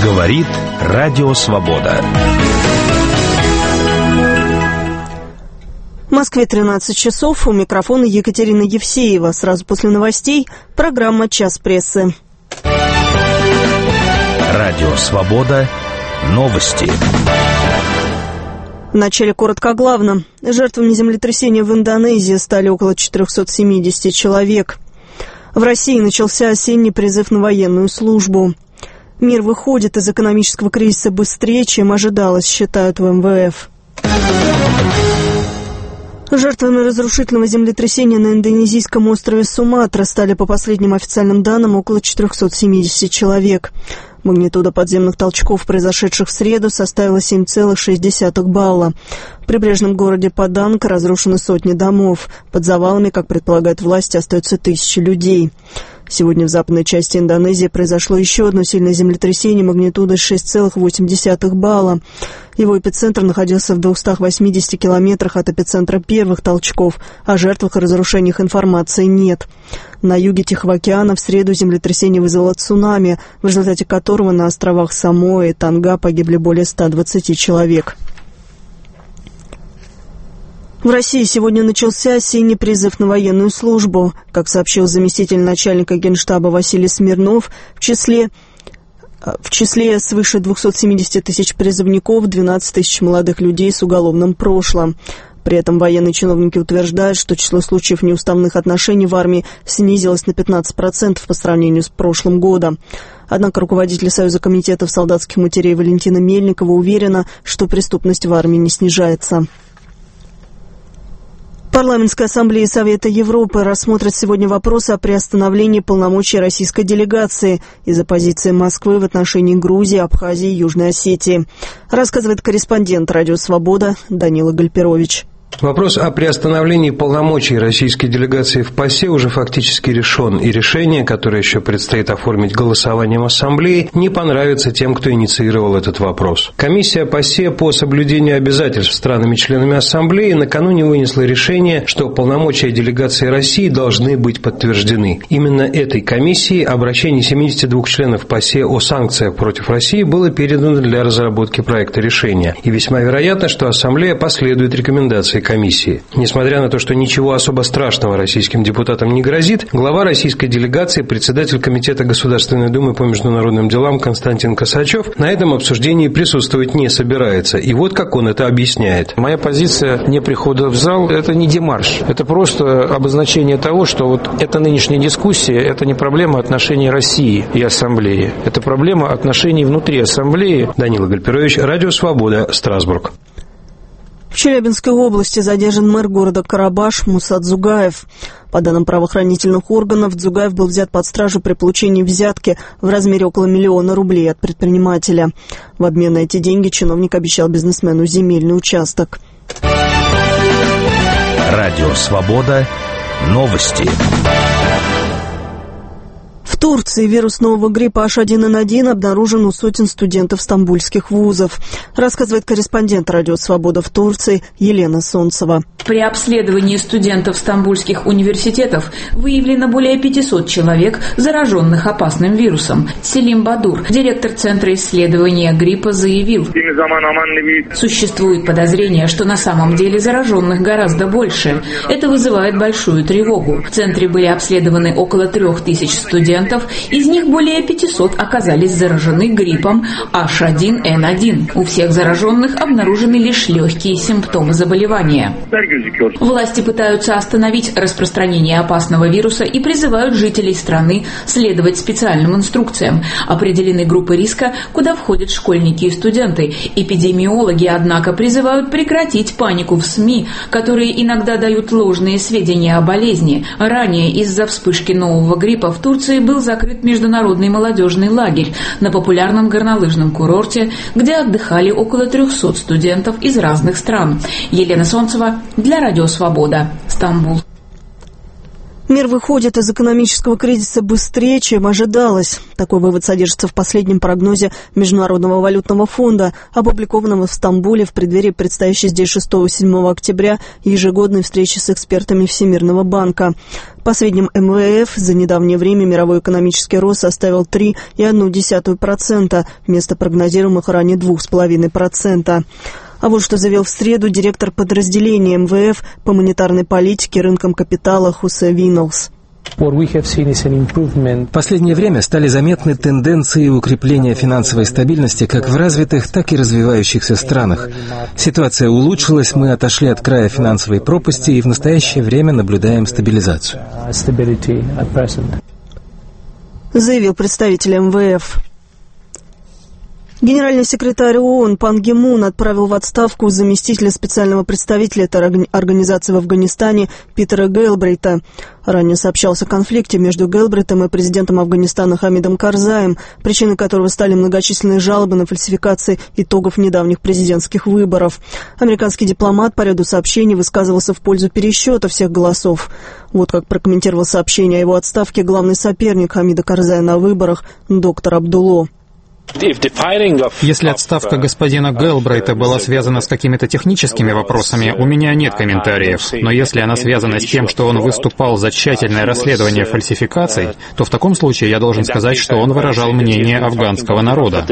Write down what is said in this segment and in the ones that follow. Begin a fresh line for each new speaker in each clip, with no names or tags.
Говорит Радио Свобода.
В Москве 13 часов. У микрофона Екатерина Евсеева. Сразу после новостей программа «Час прессы».
Радио Свобода. Новости.
Вначале коротко о главном. Жертвами землетрясения в Индонезии стали около 470 человек. В России начался осенний призыв на военную службу. Мир выходит из экономического кризиса быстрее, чем ожидалось, считают в МВФ. Жертвами разрушительного землетрясения на индонезийском острове Суматра стали, по последним официальным данным, около 470 человек. Магнитуда подземных толчков, произошедших в среду, составила 7,6 балла. В прибрежном городе Паданг разрушены сотни домов. Под завалами, как предполагают власти, остаются тысячи людей. Сегодня в западной части Индонезии произошло еще одно сильное землетрясение магнитудой 6,8 балла. Его эпицентр находился в 280 километрах от эпицентра первых толчков. О жертвах и разрушениях информации нет. На юге Тихого океана в среду землетрясение вызвало цунами, в результате которого на островах Самоа и Тонга погибли более 120 человек. В России сегодня начался осенний призыв на военную службу. Как сообщил заместитель начальника Генштаба Василий Смирнов, в числе свыше 270 тысяч призывников 12 тысяч молодых людей с уголовным прошлым. При этом военные чиновники утверждают, что число случаев неуставных отношений в армии снизилось на 15% по сравнению с прошлым годом. Однако руководитель Союза комитетов солдатских матерей Валентина Мельникова уверена, что преступность в армии не снижается. Парламентская ассамблея Совета Европы рассмотрит сегодня вопросы о приостановлении полномочий российской делегации из-за позиции Москвы в отношении Грузии, Абхазии и Южной Осетии. Рассказывает корреспондент «Радио Свобода» Данила Гальперович.
Вопрос о приостановлении полномочий российской делегации в ПАСЕ уже фактически решен, и решение, которое еще предстоит оформить голосованием Ассамблеи, не понравится тем, кто инициировал этот вопрос. Комиссия ПАСЕ по соблюдению обязательств странами-членами Ассамблеи накануне вынесла решение, что полномочия делегации России должны быть подтверждены. Именно этой комиссии обращение 72 членов ПАСЕ о санкциях против России было передано для разработки проекта решения, и весьма вероятно, что Ассамблея последует рекомендации комиссии. Несмотря на то, что ничего особо страшного российским депутатам не грозит, глава российской делегации, председатель Комитета Государственной Думы по международным делам Константин Косачев на этом обсуждении присутствовать не собирается. И вот как он это объясняет.
Моя позиция не прихода в зал – это не демарш. Это просто обозначение того, что вот эта нынешняя дискуссия – это не проблема отношений России и Ассамблеи. Это проблема отношений внутри Ассамблеи.
Данила Гальперович, Радио Свобода, Страсбург.
В Челябинской области задержан мэр города Карабаш Муса Дзугаев. По данным правоохранительных органов, Дзугаев был взят под стражу при получении взятки в размере около 1 000 000 рублей от предпринимателя. В обмен на эти деньги чиновник обещал бизнесмену земельный участок.
Радио Свобода. Новости.
В Турции вирус нового гриппа H1N1 обнаружен у сотен студентов стамбульских вузов. Рассказывает корреспондент «Радио Свобода» в Турции Елена Солнцева.
При обследовании студентов стамбульских университетов выявлено более 500 человек, зараженных опасным вирусом. Селим Бадур, директор Центра исследования гриппа, заявил: существует подозрение, что на самом деле зараженных гораздо больше. Это вызывает большую тревогу. В Центре были обследованы около 3000 студентов, из них более 500 оказались заражены гриппом H1N1. У всех зараженных обнаружены лишь легкие симптомы заболевания. Власти пытаются остановить распространение опасного вируса и призывают жителей страны следовать специальным инструкциям. Определены группы риска, куда входят школьники и студенты. Эпидемиологи, однако, призывают прекратить панику в СМИ, которые иногда дают ложные сведения о болезни. Ранее из-за вспышки нового гриппа в Турции был закрыт международный молодежный лагерь на популярном горнолыжном курорте, где отдыхали около 300 студентов из разных стран. Елена Солнцева для Радио Свобода, Стамбул.
Мир выходит из экономического кризиса быстрее, чем ожидалось. Такой вывод содержится в последнем прогнозе Международного валютного фонда, опубликованном в Стамбуле в преддверии предстоящей здесь 6-7 октября ежегодной встречи с экспертами Всемирного банка. По сведениям МВФ, за недавнее время мировой экономический рост составил 3,1%, вместо прогнозируемых ранее 2,5%. А вот что заявил в среду директор подразделения МВФ по монетарной политике и рынкам капитала Хосе Виннелс.
В последнее время стали заметны тенденции укрепления финансовой стабильности как в развитых, так и развивающихся странах. Ситуация улучшилась, мы отошли от края финансовой пропасти и в настоящее время наблюдаем стабилизацию.
Заявил представитель МВФ. Генеральный секретарь ООН Пан Ги Мун отправил в отставку заместителя специального представителя этой организации в Афганистане Питера Гелбрейта. Ранее сообщалось о конфликте между Гелбрейтом и президентом Афганистана Хамидом Карзаем, причиной которого стали многочисленные жалобы на фальсификации итогов недавних президентских выборов. Американский дипломат по ряду сообщений высказывался в пользу пересчета всех голосов. Вот как прокомментировал сообщение о его отставке главный соперник Хамида Карзая на выборах доктор Абдулло.
Если отставка господина Гелбрейта была связана с какими-то техническими вопросами, у меня нет комментариев. Но если она связана с тем, что он выступал за тщательное расследование фальсификаций, то в таком случае я должен сказать, что он выражал мнение афганского народа.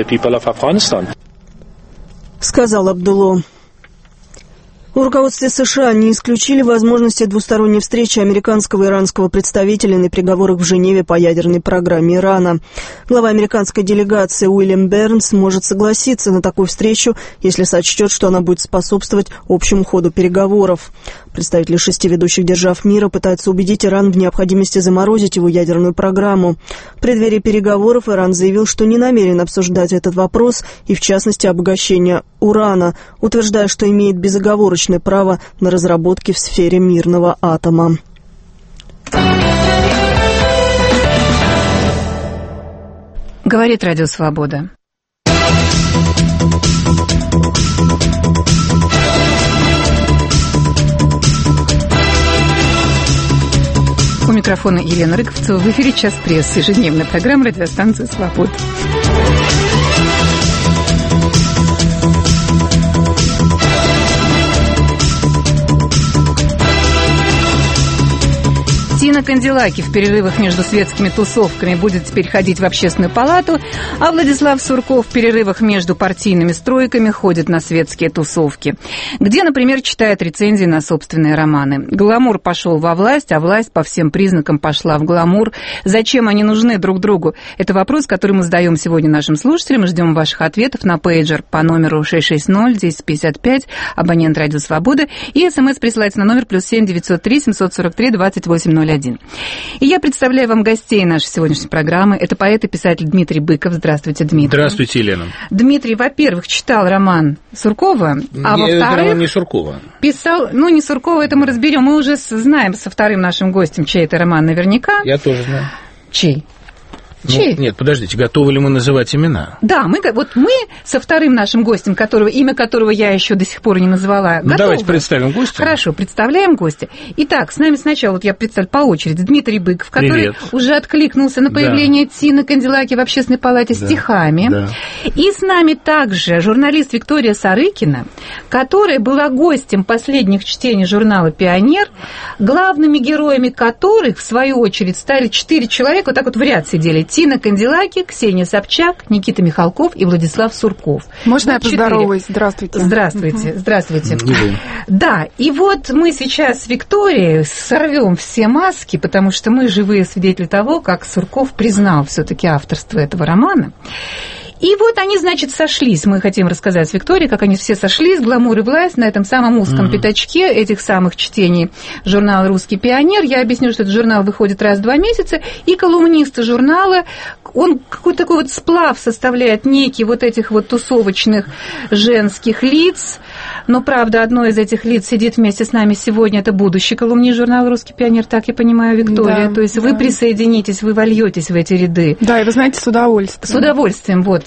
Сказал Абдулло. В руководстве США не исключили возможности двусторонней встречи американского и иранского представителей на переговорах в Женеве по ядерной программе Ирана. Глава американской делегации Уильям Бернс может согласиться на такую встречу, если сочтет, что она будет способствовать общему ходу переговоров. Представители 6 ведущих держав мира пытаются убедить Иран в необходимости заморозить его ядерную программу. В преддверии переговоров Иран заявил, что не намерен обсуждать этот вопрос и, в частности, обогащение урана, утверждая, что имеет безоговорочное право на разработки в сфере мирного атома.
Говорит Радио Свобода. У микрофона Елена Рыковцева. В эфире «Час прессы», ежедневная программа радиостанции «Свобода». Тина Канделаки в перерывах между светскими тусовками будет теперь ходить в общественную палату, а Владислав Сурков в перерывах между партийными стройками ходит на светские тусовки, где, например, читает рецензии на собственные романы. Гламур пошел во власть, а власть по всем признакам пошла в гламур. Зачем они нужны друг другу? Это вопрос, который мы задаем сегодня нашим слушателям. Ждем ваших ответов на пейджер по номеру 660-1055, абонент Радио Свобода, и СМС присылайте на номер +7 903 743 2801. И я представляю вам гостей нашей сегодняшней программы. Это поэт и писатель Дмитрий Быков. Здравствуйте, Дмитрий.
Здравствуйте, Елена.
Дмитрий, во-первых, читал роман Суркова, а во-вторых...
не Суркова.
Писал... Ну, не Суркова, это мы разберем. Мы уже знаем со вторым нашим гостем, чей это роман наверняка.
Я тоже знаю.
Чей?
Ну, нет, подождите, готовы ли мы называть имена?
Да, мы со вторым нашим гостем, имя которого я еще до сих пор не назвала, готовы.
Давайте представим гостя.
Хорошо, представляем гостя. Итак, с нами сначала, я представлю по очереди, Дмитрий Быков, который уже откликнулся на появление Тины Канделаки в Общественной палате стихами. Да. И с нами также журналист Виктория Сарыкина, которая была гостем последних чтений журнала «Пионер», главными героями которых, в свою очередь, стали 4 человека, вот так вот в ряд сидели. Тина Канделаки, Ксения Собчак, Никита Михалков и Владислав Сурков.
Можно я поздороваюсь? Здравствуйте.
Здравствуйте. Здравствуйте. Да, и вот мы сейчас с Викторией сорвем все маски, потому что мы живые свидетели того, как Сурков признал все-таки авторство этого романа. И вот они, значит, сошлись. Мы хотим рассказать с Викторией, как они все сошлись, гламур и власть, на этом самом узком пятачке этих самых чтений журнала «Русский пионер». Я объясню, что этот журнал выходит раз в 2 месяца, и колумнисты журнала, он какой-то такой вот сплав составляет некий вот этих вот тусовочных женских лиц. Но, правда, одно из этих лиц сидит вместе с нами сегодня, это будущий колумнист журнала «Русский пионер», так я понимаю, Виктория. Да, то есть вы присоединитесь, вы вольетесь в эти ряды.
Да, и вы знаете, с удовольствием.
С удовольствием, вот.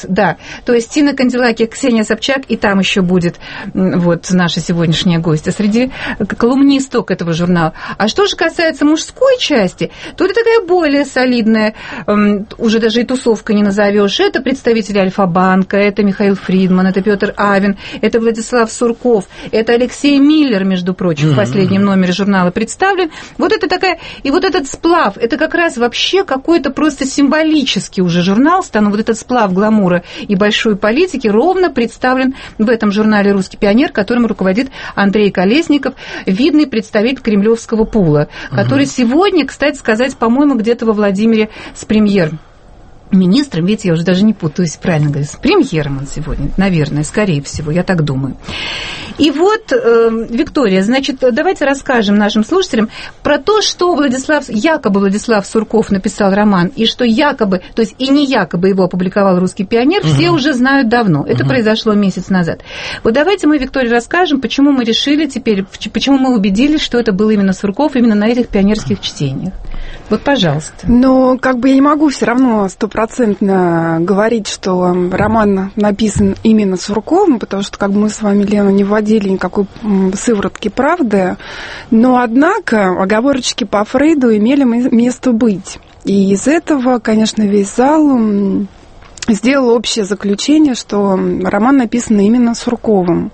да. То есть Тина Канделаки, Ксения Собчак, и там еще будет вот наша сегодняшняя гостья среди колумнисток этого журнала. А что же касается мужской части, то это такая более солидная, уже даже и тусовка не назовешь. Это представители Альфа-банка, это Михаил Фридман, это Петр Авен, это Владислав Сурков, это Алексей Миллер, между прочим, в последнем номере журнала представлен. Вот это такая, и вот этот сплав, это как раз вообще какой-то просто символический уже журнал, вот этот сплав гламура и большой политики ровно представлен в этом журнале «Русский пионер», которым руководит Андрей Колесников, видный представитель кремлевского пула, который сегодня, кстати сказать, по-моему, где-то во Владимире с премьер-министром, видите, я уже даже не путаюсь, правильно говорю, с премьером он сегодня, наверное, скорее всего, я так думаю. И вот, Виктория, значит, давайте расскажем нашим слушателям про то, что якобы Владислав Сурков написал роман, и что якобы, то есть и не якобы его опубликовал «Русский пионер», все уже знают давно. Это произошло месяц назад. Вот давайте мы, Виктория, расскажем, почему мы решили теперь, почему мы убедились, что это был именно Сурков, именно на этих пионерских чтениях. Вот, пожалуйста.
Но как бы я не могу все равно стопроцентно говорить, что роман написан именно Сурковым, потому что как бы мы с вами, Лена, не вводили никакой сыворотки правды, но, однако, оговорочки по Фрейду имели место быть. И из этого, конечно, весь зал сделал общее заключение, что роман написан именно Сурковым.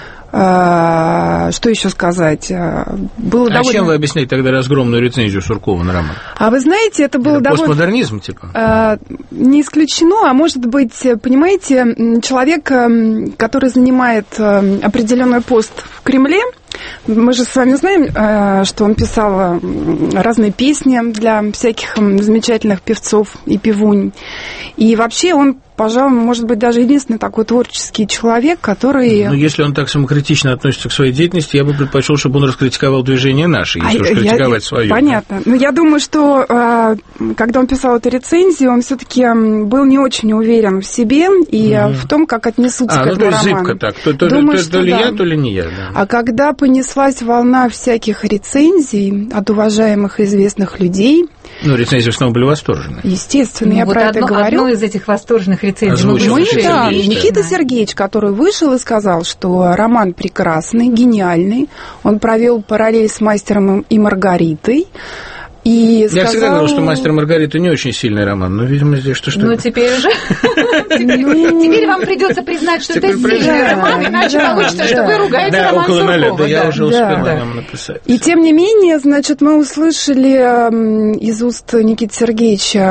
Что еще сказать? Было довольно...
чем вы объясняете тогда разгромную рецензию Суркова на роман?
А вы знаете, это было довольно...
Постмодернизм, типа?
Не исключено, а может быть, понимаете, человек, который занимает определенный пост в Кремле, мы же с вами знаем, что он писал разные песни для всяких замечательных певцов и певунь. И вообще он, пожалуй, может быть, даже единственный такой творческий человек, который...
Ну, если он так самокритично относится к своей деятельности, я бы предпочел, чтобы он раскритиковал движение наше, если уж критиковать свое.
Понятно. Но я думаю, что когда он писал эту рецензию, он все-таки был не очень уверен в себе и в том, как отнесутся к этому роману.
Зыбко так. То ли я, то ли не я. Да.
А когда понеслась волна всяких рецензий от уважаемых и известных людей...
Ну, рецензии в основном были восторжены.
Естественно, я про это говорю.
Одну из этих восторженных рецензий
Никита Сергеевич, который вышел и сказал, что роман прекрасный, гениальный. Он провел параллель с «Мастером и Маргаритой». И
я всегда говорил, что «Мастер и Маргарита» не очень сильный роман, но, видимо, здесь что-то...
Ну, теперь уже... Теперь вам придется признать, что это сильный роман, иначе получится, что вы ругаете роман Суркова.
Да, около 0, да, я уже успел вам написать.
И, тем не менее, значит, мы услышали из уст Никиты Сергеевича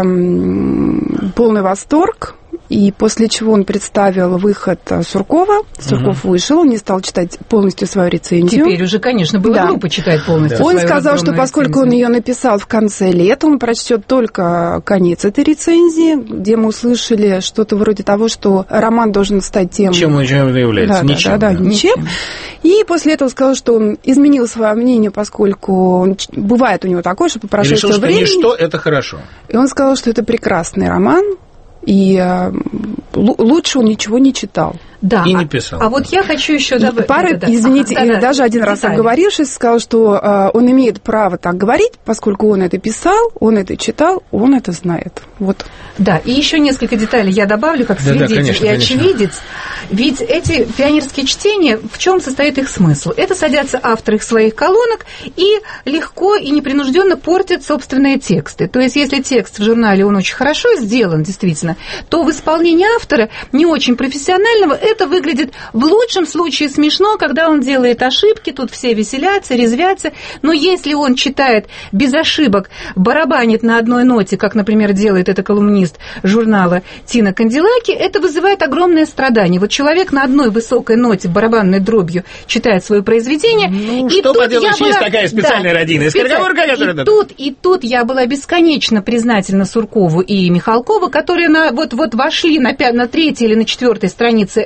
полный восторг. И после чего он представил выход Суркова. Сурков вышел, он не стал читать полностью свою рецензию.
Теперь уже, конечно, было глупо читать полностью свою
Он сказал, что поскольку он ее написал в конце лета, он прочтет только конец этой рецензии, где мы услышали что-то вроде того, что роман должен стать тем...
Чем он является? Ничем.
Ничем. И после этого сказал, что он изменил свое мнение, поскольку бывает у него такое, что по прошествии времени...
И решил, что это хорошо.
И он сказал, что это прекрасный роман, и лучше он ничего не читал.
Да,
и не писал.
А вот я хочу еще добавить...
Извините, даже один раз оговорившись, сказал, что он имеет право так говорить, поскольку он это писал, он это читал, он это знает. Вот.
Да, и еще несколько деталей я добавлю, как свидетель и очевидец. Ведь эти пионерские чтения, в чем состоит их смысл? Это садятся авторы своих колонок и легко и непринужденно портят собственные тексты. То есть, если текст в журнале, он очень хорошо сделан, действительно, то в исполнении автора, не очень профессионального, это выглядит в лучшем случае смешно, когда он делает ошибки, тут все веселятся, резвятся, но если он читает без ошибок, барабанит на одной ноте, как, например, делает это колумнист журнала Тина Канделаки, это вызывает огромное страдание. Вот человек на одной высокой ноте барабанной дробью читает свое произведение,
и что поделаешь, есть такая специальная родина, скороговорка, которая...
И тут я была бесконечно признательна Суркову и Михалкову, которые вот вошли на 3-й или на 4-й странице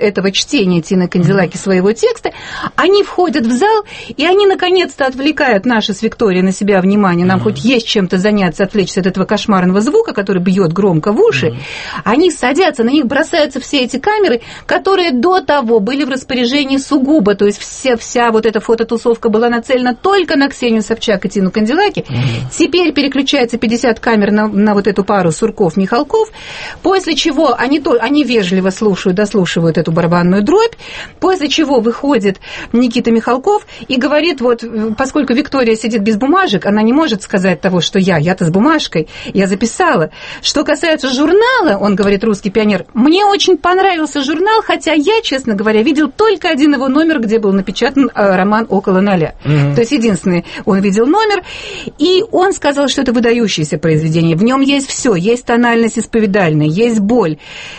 этого чтения Тины Канделаки своего текста, они входят в зал, и они наконец-то отвлекают наши с Викторией на себя внимание, нам хоть есть чем-то заняться, отвлечься от этого кошмарного звука, который бьет громко в уши. Они садятся, на них бросаются все эти камеры, которые до того были в распоряжении сугубо, то есть вся вот эта фототусовка была нацелена только на Ксению Собчак и Тину Канделаки. Теперь переключается 50 камер на вот эту пару Сурков-Михалков, после чего они вежливо дослушивают эту барабанную дробь, после чего выходит Никита Михалков и говорит, вот, поскольку Виктория сидит без бумажек, она не может сказать того, что я-то с бумажкой, я записала. Что касается журнала, он говорит, «Русский пионер», мне очень понравился журнал, хотя я, честно говоря, видел только один его номер, где был напечатан роман «Около ноля». То есть единственный он видел номер, и он сказал, что это выдающееся произведение. В нем есть все, есть тональность исповедальная, есть боль,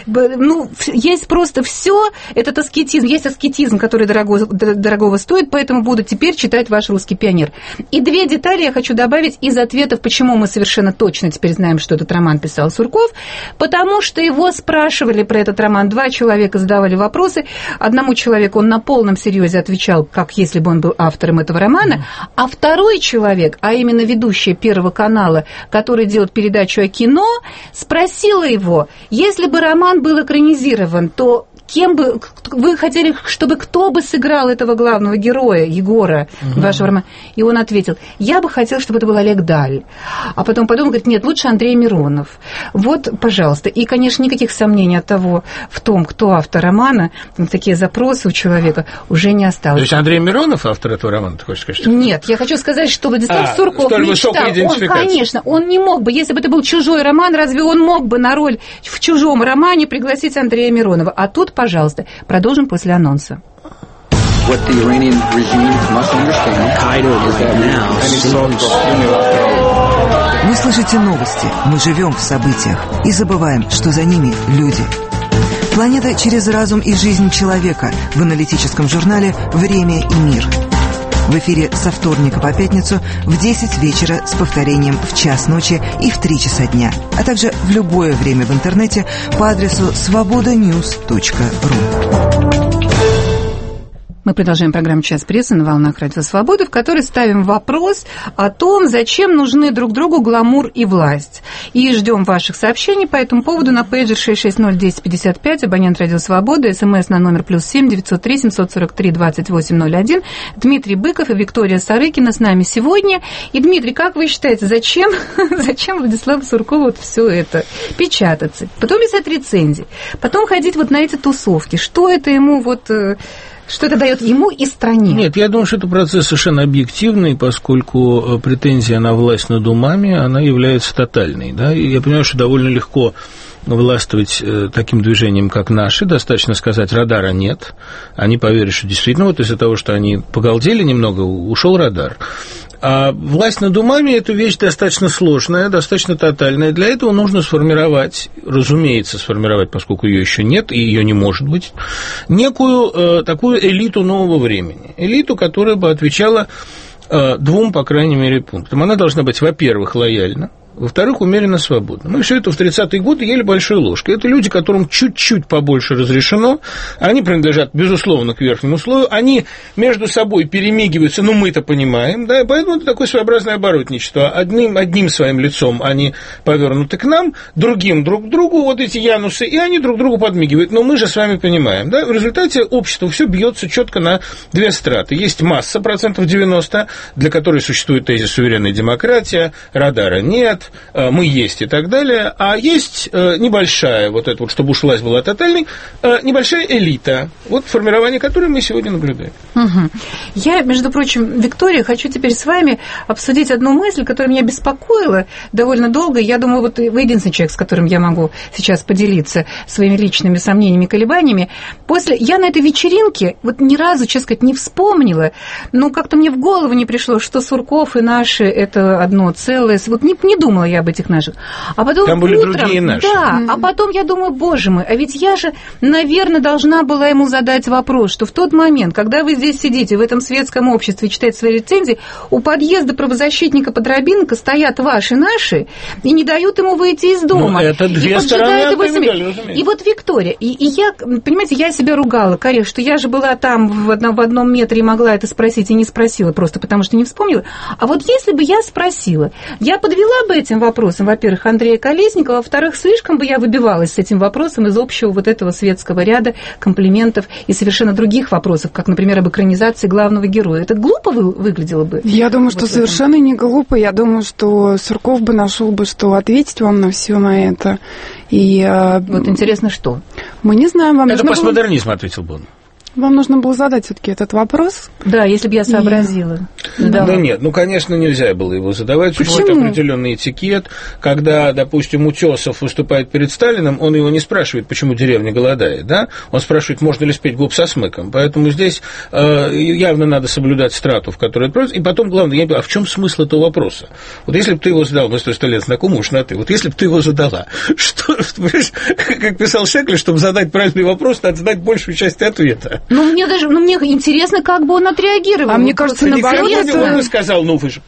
есть просто все. Этот аскетизм, есть аскетизм, который дорогого стоит, поэтому буду теперь читать ваш «Русский пионер». И две детали я хочу добавить из ответов, почему мы совершенно точно теперь знаем, что этот роман писал Сурков, потому что его спрашивали про этот роман, 2 человека задавали вопросы, одному человеку он на полном серьезе отвечал, как если бы он был автором этого романа, а второй человек, а именно ведущая Первого канала, который делает передачу о кино, спросила его, если бы роман был экранизирован, то кем бы вы хотели, чтобы кто бы сыграл этого главного героя, Егора, вашего романа? И он ответил, я бы хотел, чтобы это был Олег Даль. А потом подумал, говорит, нет, лучше Андрей Миронов. Вот, пожалуйста. И, конечно, никаких сомнений в том, кто автор романа, такие запросы у человека уже не осталось. То
есть Андрей Миронов автор этого романа, ты хочешь сказать?
Нет, я хочу сказать, что Владислав Сурков мечтал. Конечно, он не мог бы, если бы это был чужой роман, разве он мог бы на роль в чужом романе пригласить Андрея Миронова? А тут, пожалуйста, продолжим после анонса.
Вы слышите новости, мы живем в событиях и забываем, что за ними люди. Планета через разум и жизнь человека в аналитическом журнале «Время и мир». В эфире со вторника по пятницу в 10 вечера с повторением в час ночи и в 3 часа дня, а также в любое время в интернете по адресу svobodanews.ru.
Мы продолжаем программу «Час прессы» на волнах Радио Свобода, в которой ставим вопрос о том, зачем нужны друг другу гламур и власть. И ждем ваших сообщений по этому поводу на пейджер 660-1055, абонент Радио Свобода, смс на номер +7 903 743 2801. Дмитрий Быков и Виктория Сарыкина с нами сегодня. И, Дмитрий, как вы считаете, зачем Владиславу Суркову вот все это печататься? Потом писать рецензии, потом ходить вот на эти тусовки. Что это ему что это дает ему и стране?
Нет, я думаю, что это процесс совершенно объективный, поскольку претензия на власть над умами, она является тотальной. Да? И я понимаю, что довольно легко властвовать таким движением, как наши, достаточно сказать, радара нет. Они поверят, что действительно, вот из-за того, что они погалдели немного, ушел радар. А власть над умами – это вещь достаточно сложная, достаточно тотальная. Для этого нужно сформировать, поскольку ее еще нет, и ее не может быть, некую такую элиту нового времени. Элиту, которая бы отвечала 2, по крайней мере, пунктам. Она должна быть, во-первых, лояльна, во-вторых, умеренно свободно. Мы все это в 30-е годы ели большой ложкой. Это люди, которым чуть-чуть побольше разрешено. Они принадлежат, безусловно, к верхнему слою. Они между собой перемигиваются, но мы-то понимаем, да, поэтому это такое своеобразное оборотничество. Одним своим лицом они повернуты к нам, другим друг к другу, вот эти янусы, и они друг другу подмигивают. Но мы же с вами понимаем, да, в результате общество все бьется четко на 2 страты. Есть масса, 90%, для которой существует тезис суверенная демократия, радара нет, мы есть и так далее, а есть небольшая, вот это вот, чтобы уж власть была тотальной, небольшая элита, вот формирование которой мы сегодня наблюдаем.
Угу. Я, между прочим, Виктория, хочу теперь с вами обсудить одну мысль, которая меня беспокоила довольно долго. Я думаю, вот вы единственный человек, с которым я могу сейчас поделиться своими личными сомнениями и колебаниями. Я на этой вечеринке вот ни разу, честно сказать, не вспомнила, но как-то мне в голову не пришло, что Сурков и наши – это одно целое. Вот не думала думала я об этих наших. А потом
там были
утром,
другие наши.
Да, а потом я думаю, боже мой, а ведь я же, наверное, должна была ему задать вопрос, что в тот момент, когда вы здесь сидите, в этом светском обществе, читаете свои рецензии, у подъезда правозащитника Подробинка стоят ваши, наши, и не дают ему выйти из дома.
Ну, это две стороны одной медали, разумеется.
И вот Виктория, и я, понимаете, я себя ругала, Карин, что я же была там в одном метре и могла это спросить, и не спросила просто потому, что не вспомнила. А вот если бы я спросила, я подвела бы этим вопросом, во-первых, Андрея Колесникова, во-вторых, слишком бы я выбивалась с этим вопросом из общего вот этого светского ряда комплиментов и совершенно других вопросов, как, например, об экранизации главного героя. Это глупо выглядело бы?
Я думаю, что совершенно не глупо. Я думаю, что Сурков бы нашел бы, что ответить вам на все на это. И,
вот интересно, что?
Мы не знаем. Вам
это постмодернизм, ответил бы он.
Вам нужно было задать все-таки этот вопрос.
Да, если бы я сообразила.
Да нет, конечно, нельзя было его задавать. Существует определенный этикет. Когда, допустим, Утесов выступает перед Сталиным, он его не спрашивает, почему деревня голодает, да? Он спрашивает, можно ли спеть «Глуп со смыком». Поэтому здесь явно надо соблюдать страту, в которой это происходит. И потом, главное, я не понимаю, а в чем смысл этого вопроса? Вот если бы ты его задал, мы с тобой 100 лет знакомы, уж на ты, вот если бы ты его задала, что, как писал Шекли, чтобы задать правильный вопрос, надо знать большую часть ответа.
Мне интересно, как бы он отреагировал.
А мне кажется, наоборот,
он бы сказал, вы же.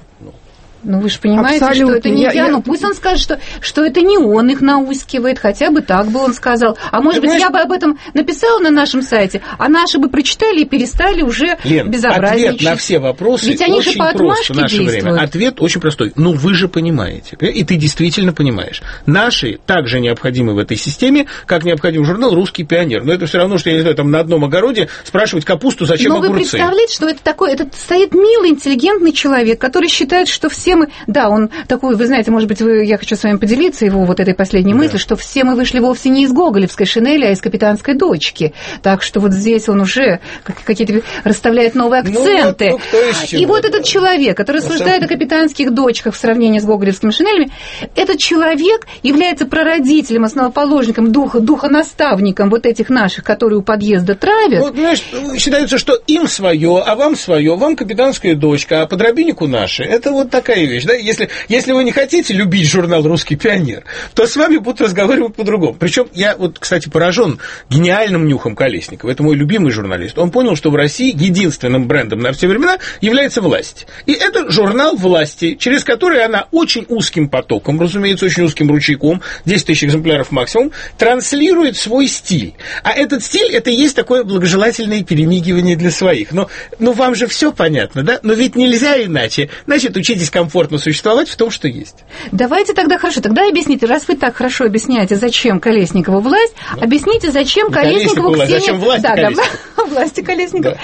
Ну, вы же понимаете, абсолютно. Что это не я. Ну, пусть он скажет, что это не он их наускивает, хотя бы так бы он сказал. А может быть, я бы об этом написала на нашем сайте, а наши бы прочитали и перестали уже безобразничать.
Ответ на все вопросы
ведь они
очень
же по
прост в наше время. Ответ очень простой. Ну, вы же понимаете. И ты действительно понимаешь. Наши также необходимы в этой системе, как необходим журнал «Русский пионер». Но это все равно, что, я не знаю, там на одном огороде спрашивать капусту, зачем огурцы.
Но вы представляете, что это такой, это стоит милый, интеллигентный человек, который считает, что все мы... Да, он такой, вы знаете, может быть, я хочу с вами поделиться его вот этой последней мыслью, что все мы вышли вовсе не из гоголевской шинели, а из капитанской дочки. Так что вот здесь он уже какие-то расставляет новые акценты. И вот этот человек, который рассуждает о капитанских дочках в сравнении с гоголевскими шинелями, этот человек является прародителем, основоположником, духонаставником вот этих наших, которые у подъезда травят.
Вот, знаешь, считается, что им свое, а вам свое, вам капитанская дочка, а Подробиннику наши. Это вот такая вещь, да? Если вы не хотите любить журнал «Русский пионер», то с вами будут разговаривать по-другому. Причем я вот, кстати, поражен гениальным нюхом Колесникова. Это мой любимый журналист. Он понял, что в России единственным брендом на все времена является власть. И это журнал власти, через который она очень узким потоком, разумеется, очень узким ручейком, 10 тысяч экземпляров максимум, транслирует свой стиль. А этот стиль, это и есть такое благожелательное перемигивание для своих. Но вам же все понятно, да? Но ведь нельзя иначе. Значит, учитесь комфортно существовать в том, что есть.
Давайте тогда хорошо, тогда объясните, раз вы так хорошо объясняете, зачем Колесникову власть, объясните, зачем Колесникову Ксении...
Зачем власть Колесникову?
Власти Колесникова.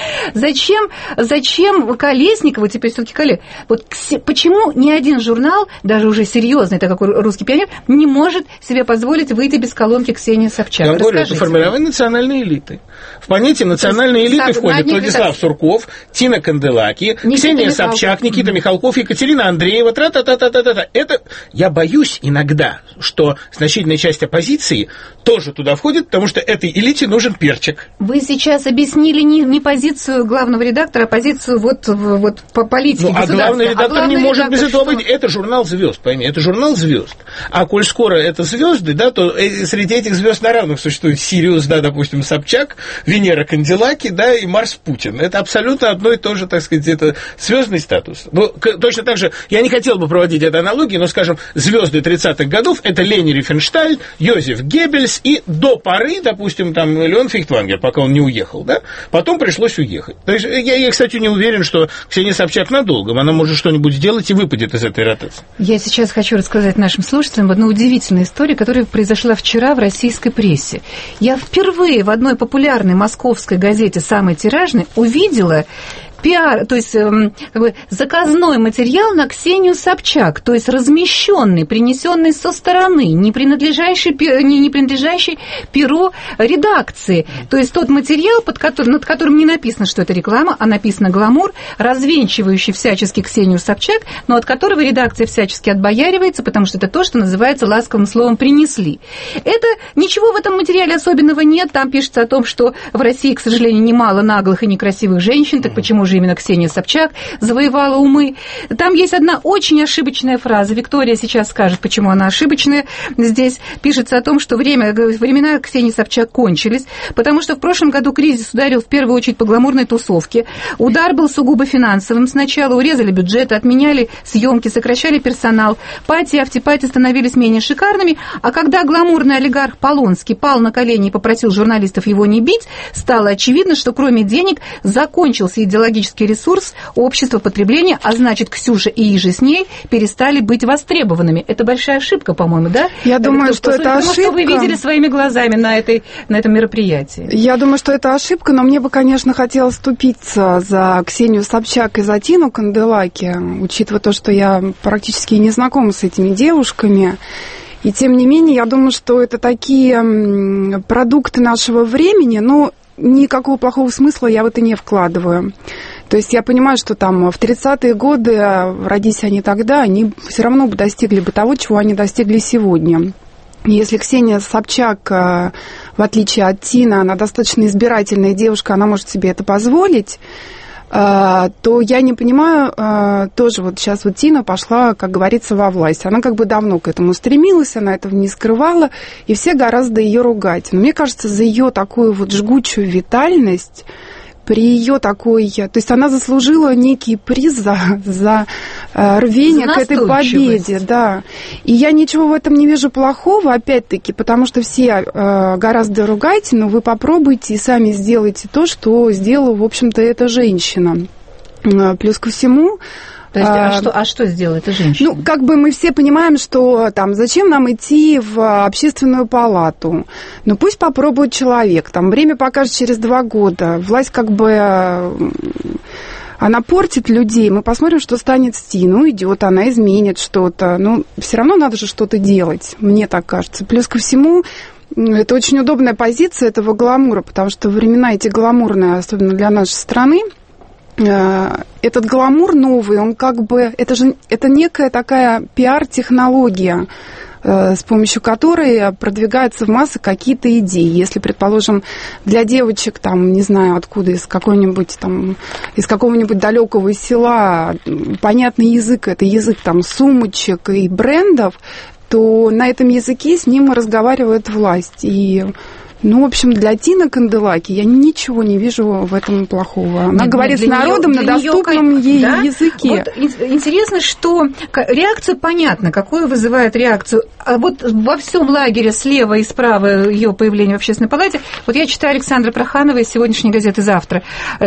Зачем Колесникову, теперь все-таки вот почему ни один журнал, даже уже серьезный, так как «Русский пионер», не может себе позволить выйти без колонки Ксении Собчак?
Я говорю, это формирование национальной элиты. В понятие национальной элиты входят Владислав Сурков, Тина Канделаки, Ксения Собчак, Никита Михалков, Екатерина Андреева, тра-та-та-та-та-та. Это, я боюсь иногда, что значительная часть оппозиции тоже туда входит, потому что этой элите нужен перчик.
Вы сейчас объяснили не позицию главного редактора, а позицию вот по политике государства.
А главный редактор не может без этого быть. Это журнал звезд, пойми, это журнал звезд. А коль скоро это звезды, да, то среди этих звезд на равных существует Сириус, да, допустим, Собчак, Венера Канделаки, да, и Марс Путин. Это абсолютно одно и то же, так сказать, это звездный статус. Ну, точно так же, я не хотел бы проводить эту аналогию, но, скажем, звезды 30-х годов – это Лени Рифеншталь, Йозеф Геббельс и до поры, допустим, там, Леон Фейхтвангер, пока он не уехал, да, потом пришлось уехать. То есть я, кстати, не уверен, что Ксения Собчак надолго, она может что-нибудь сделать и выпадет из этой ротации.
Я сейчас хочу рассказать нашим слушателям одну удивительную историю, которая произошла вчера в российской прессе. Я впервые в одной популярной московской газете, самой тиражной, увидела пиар, то есть как бы заказной материал на Ксению Собчак, то есть размещенный, принесенный со стороны, не принадлежащий перу редакции. То есть тот материал, над которым не написано, что это реклама, а написано «Гламур», развенчивающий всячески Ксению Собчак, но от которого редакция всячески отбояривается, потому что это то, что называется ласковым словом «принесли». Это ничего в этом материале особенного нет. Там пишется о том, что в России, к сожалению, немало наглых и некрасивых женщин, так почему же тоже именно Ксения Собчак завоевала умы. Там есть одна очень ошибочная фраза. Виктория сейчас скажет, почему она ошибочная. Здесь пишется о том, что времена Ксении Собчак кончились, потому что в прошлом году кризис ударил в первую очередь по гламурной тусовке. Удар был сугубо финансовым. Сначала урезали бюджет, отменяли съемки, сокращали персонал. Пати и автопати становились менее шикарными, а когда гламурный олигарх Полонский пал на колени и попросил журналистов его не бить, стало очевидно, что кроме денег закончился идеологический ресурс общества потребления, а значит, Ксюша и иже с ней перестали быть востребованными. Это большая ошибка, по-моему, да?
Я думаю, что это ошибка.
Что вы видели своими глазами на этом мероприятии?
Я думаю, что это ошибка, но мне бы, конечно, хотелось вступиться за Ксению Собчак и за Тину Канделаки, учитывая то, что я практически не знакома с этими девушками. И тем не менее, я думаю, что это такие продукты нашего времени, но никакого плохого смысла я в это не вкладываю. То есть я понимаю, что там в 30-е годы, родись они тогда, они все равно бы достигли бы того, чего они достигли сегодня. Если Ксения Собчак, в отличие от Тины, она достаточно избирательная девушка, она может себе это позволить, то я не понимаю, тоже вот сейчас вот Тина пошла, как говорится, во власть. Она как бы давно к этому стремилась, она этого не скрывала, и все гораздо ее ругать. Но мне кажется, за ее такую вот жгучую витальность, при ее такой... То есть она заслужила некий приз за рвение к этой победе. Да. И я ничего в этом не вижу плохого, опять-таки, потому что все гораздо ругайте, но вы попробуйте и сами сделайте то, что сделала, в общем-то, эта женщина. Плюс ко всему...
что сделала эта женщина?
Ну, как бы мы все понимаем, что там зачем нам идти в общественную палату? Ну, пусть попробует человек. Там время покажет через 2 года. Власть как бы... Она портит людей. Мы посмотрим, что станет с Тиной. Уйдет, она изменит что-то. Но все равно надо же что-то делать, мне так кажется. Плюс ко всему, это очень удобная позиция этого гламура, потому что времена эти гламурные, особенно для нашей страны, этот гламур новый, он как бы, это некая такая пиар-технология, с помощью которой продвигаются в массы какие-то идеи. Если, предположим, для девочек, там, не знаю откуда, из какого-нибудь далекого села понятный язык, это язык там сумочек и брендов, то на этом языке с ним разговаривает власть. И в общем, для Тины Канделаки я ничего не вижу в этом плохого. Она говорит с народом на доступном ей языке.
Вот интересно, что реакция понятна, какую вызывает реакцию. А вот во всем лагере слева и справа ее появление в Общественной палате, вот я читаю Александра Проханова из сегодняшней газеты «Завтра».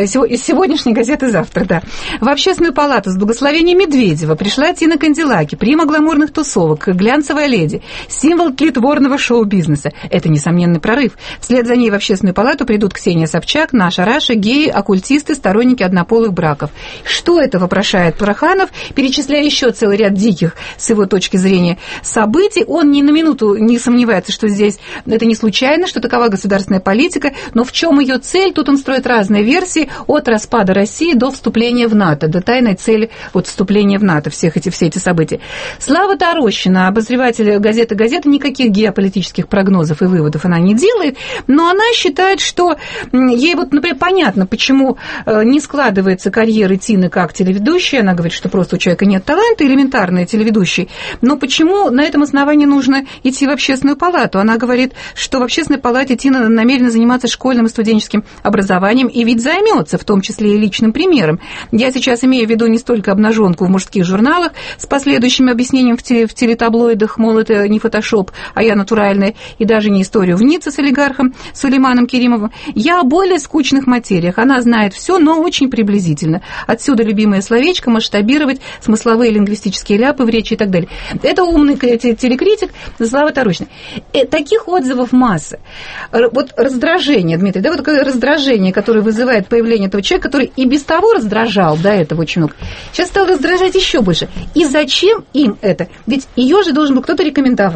Да. В Общественную палату с благословением Медведева пришла Тина Канделаки, прима гламурных тусовок, глянцевая леди, символ тлетворного шоу-бизнеса. Это несомненный прорыв. Вслед за ней в Общественную палату придут Ксения Собчак, Наша Раша, геи, оккультисты, сторонники однополых браков. Что это, вопрошает Проханов, перечисляя еще целый ряд диких, с его точки зрения, событий. Он ни на минуту не сомневается, что здесь это не случайно, что такова государственная политика, но в чем ее цель? Тут он строит разные версии, от распада России до вступления в НАТО, до тайной цели вступления в НАТО, все эти события. Слава Тарощина, обозреватель газеты «Газета», никаких геополитических прогнозов и выводов она не делает, но она считает, что ей например, понятно, почему не складывается карьера Тины как телеведущей. Она говорит, что просто у человека нет таланта, элементарная телеведущий. Но почему на этом основании нужно идти в Общественную палату? Она говорит, что в Общественной палате Тина намерена заниматься школьным и студенческим образованием, и ведь займется, в том числе и личным примером. Я сейчас имею в виду не столько обнаженку в мужских журналах с последующим объяснением в телетаблоидах, мол, это не фотошоп, а я натуральная, и даже не историю в Ницце с олигархом Сулейманом Керимовым. Я о более скучных материях. Она знает все, но очень приблизительно. Отсюда любимое словечко масштабировать смысловые лингвистические ляпы в речи и так далее. Это умный телекритик Слава Тарощина. Таких отзывов масса. Вот раздражение, Дмитрий, да, вот такое раздражение, которое вызывает появление этого человека, который и без того раздражал до этого очень много, сейчас стал раздражать еще больше. И зачем им это? Ведь ее же должен был кто-то рекомендовать,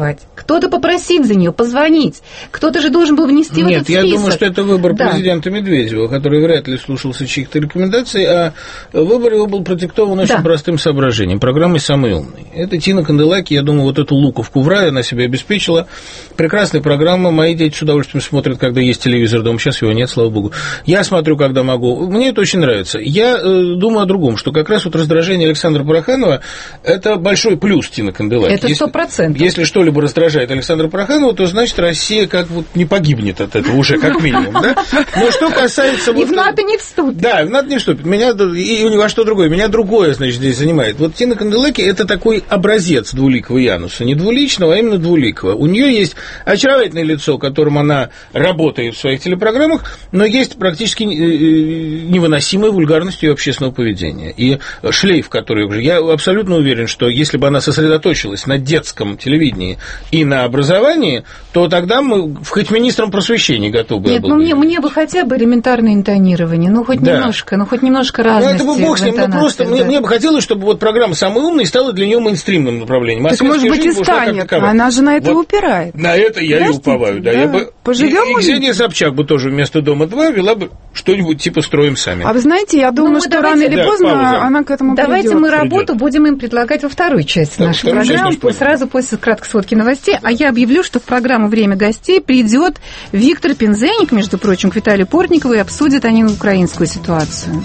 кто-то попросить за нее, позвонить. Кто-то же должен был внести в этот список.
Нет, я думаю, что это выбор президента Медведева, который вряд ли слушался чьих-то рекомендаций, а выбор его был продиктован очень простым соображением. Программой «Самый умный». Это Тина Канделаки, я думаю, вот эту луковку в рай она себе обеспечила. Прекрасная программа, мои дети с удовольствием смотрят, когда есть телевизор дома, сейчас его нет, слава богу. Я смотрю, когда могу. Мне это очень нравится. Я думаю о другом, что как раз вот раздражение Александра Пороханова – это большой плюс Тины Канделаки.
Это 100%.
Если что-либо раздражает Александра Пороханова, то значит Россия как вот не погибнет от этого уже как минимум, да? Но что касается...
И в НАТО не вступит.
Да, в НАТО не вступит. Меня и ни во что другое. Меня другое, значит, здесь занимает. Вот Тина Канделаки – это такой образец двуликого Януса. Не двуличного, а именно двуликого. У нее есть очаровательное лицо, которым она работает в своих телепрограммах, но есть практически невыносимая вульгарность ее общественного поведения. И шлейф, который уже... Я абсолютно уверен, что если бы она сосредоточилась на детском телевидении и на образовании, то тогда мы хоть министром просвещения готовы были.
Нет, ну мне бы хотя бы элементарное интонирование, хоть немножко разности.
Ну, это бы бог с ним, просто мне бы хотелось, чтобы вот программа «Самый умный» стала для нее мейнстримным направлением.
Так, может быть, и станет. Она же на это упирает.
На это я и уповаю. Да. Я бы...
Поживем
и Ксения Собчак бы тоже вместо «Дома-2» вела бы что-нибудь типа «Строим сами».
А вы знаете, я думаю, что рано или поздно она к этому придет.
Давайте мы работу будем им предлагать во второй части нашей программы, сразу после краткой сводки новостей. А я объявлю, что в программу «Время гостей» придет Виктор Пинзеник, между прочим, к Виталию Портникову, и обсудят они украинскую ситуацию.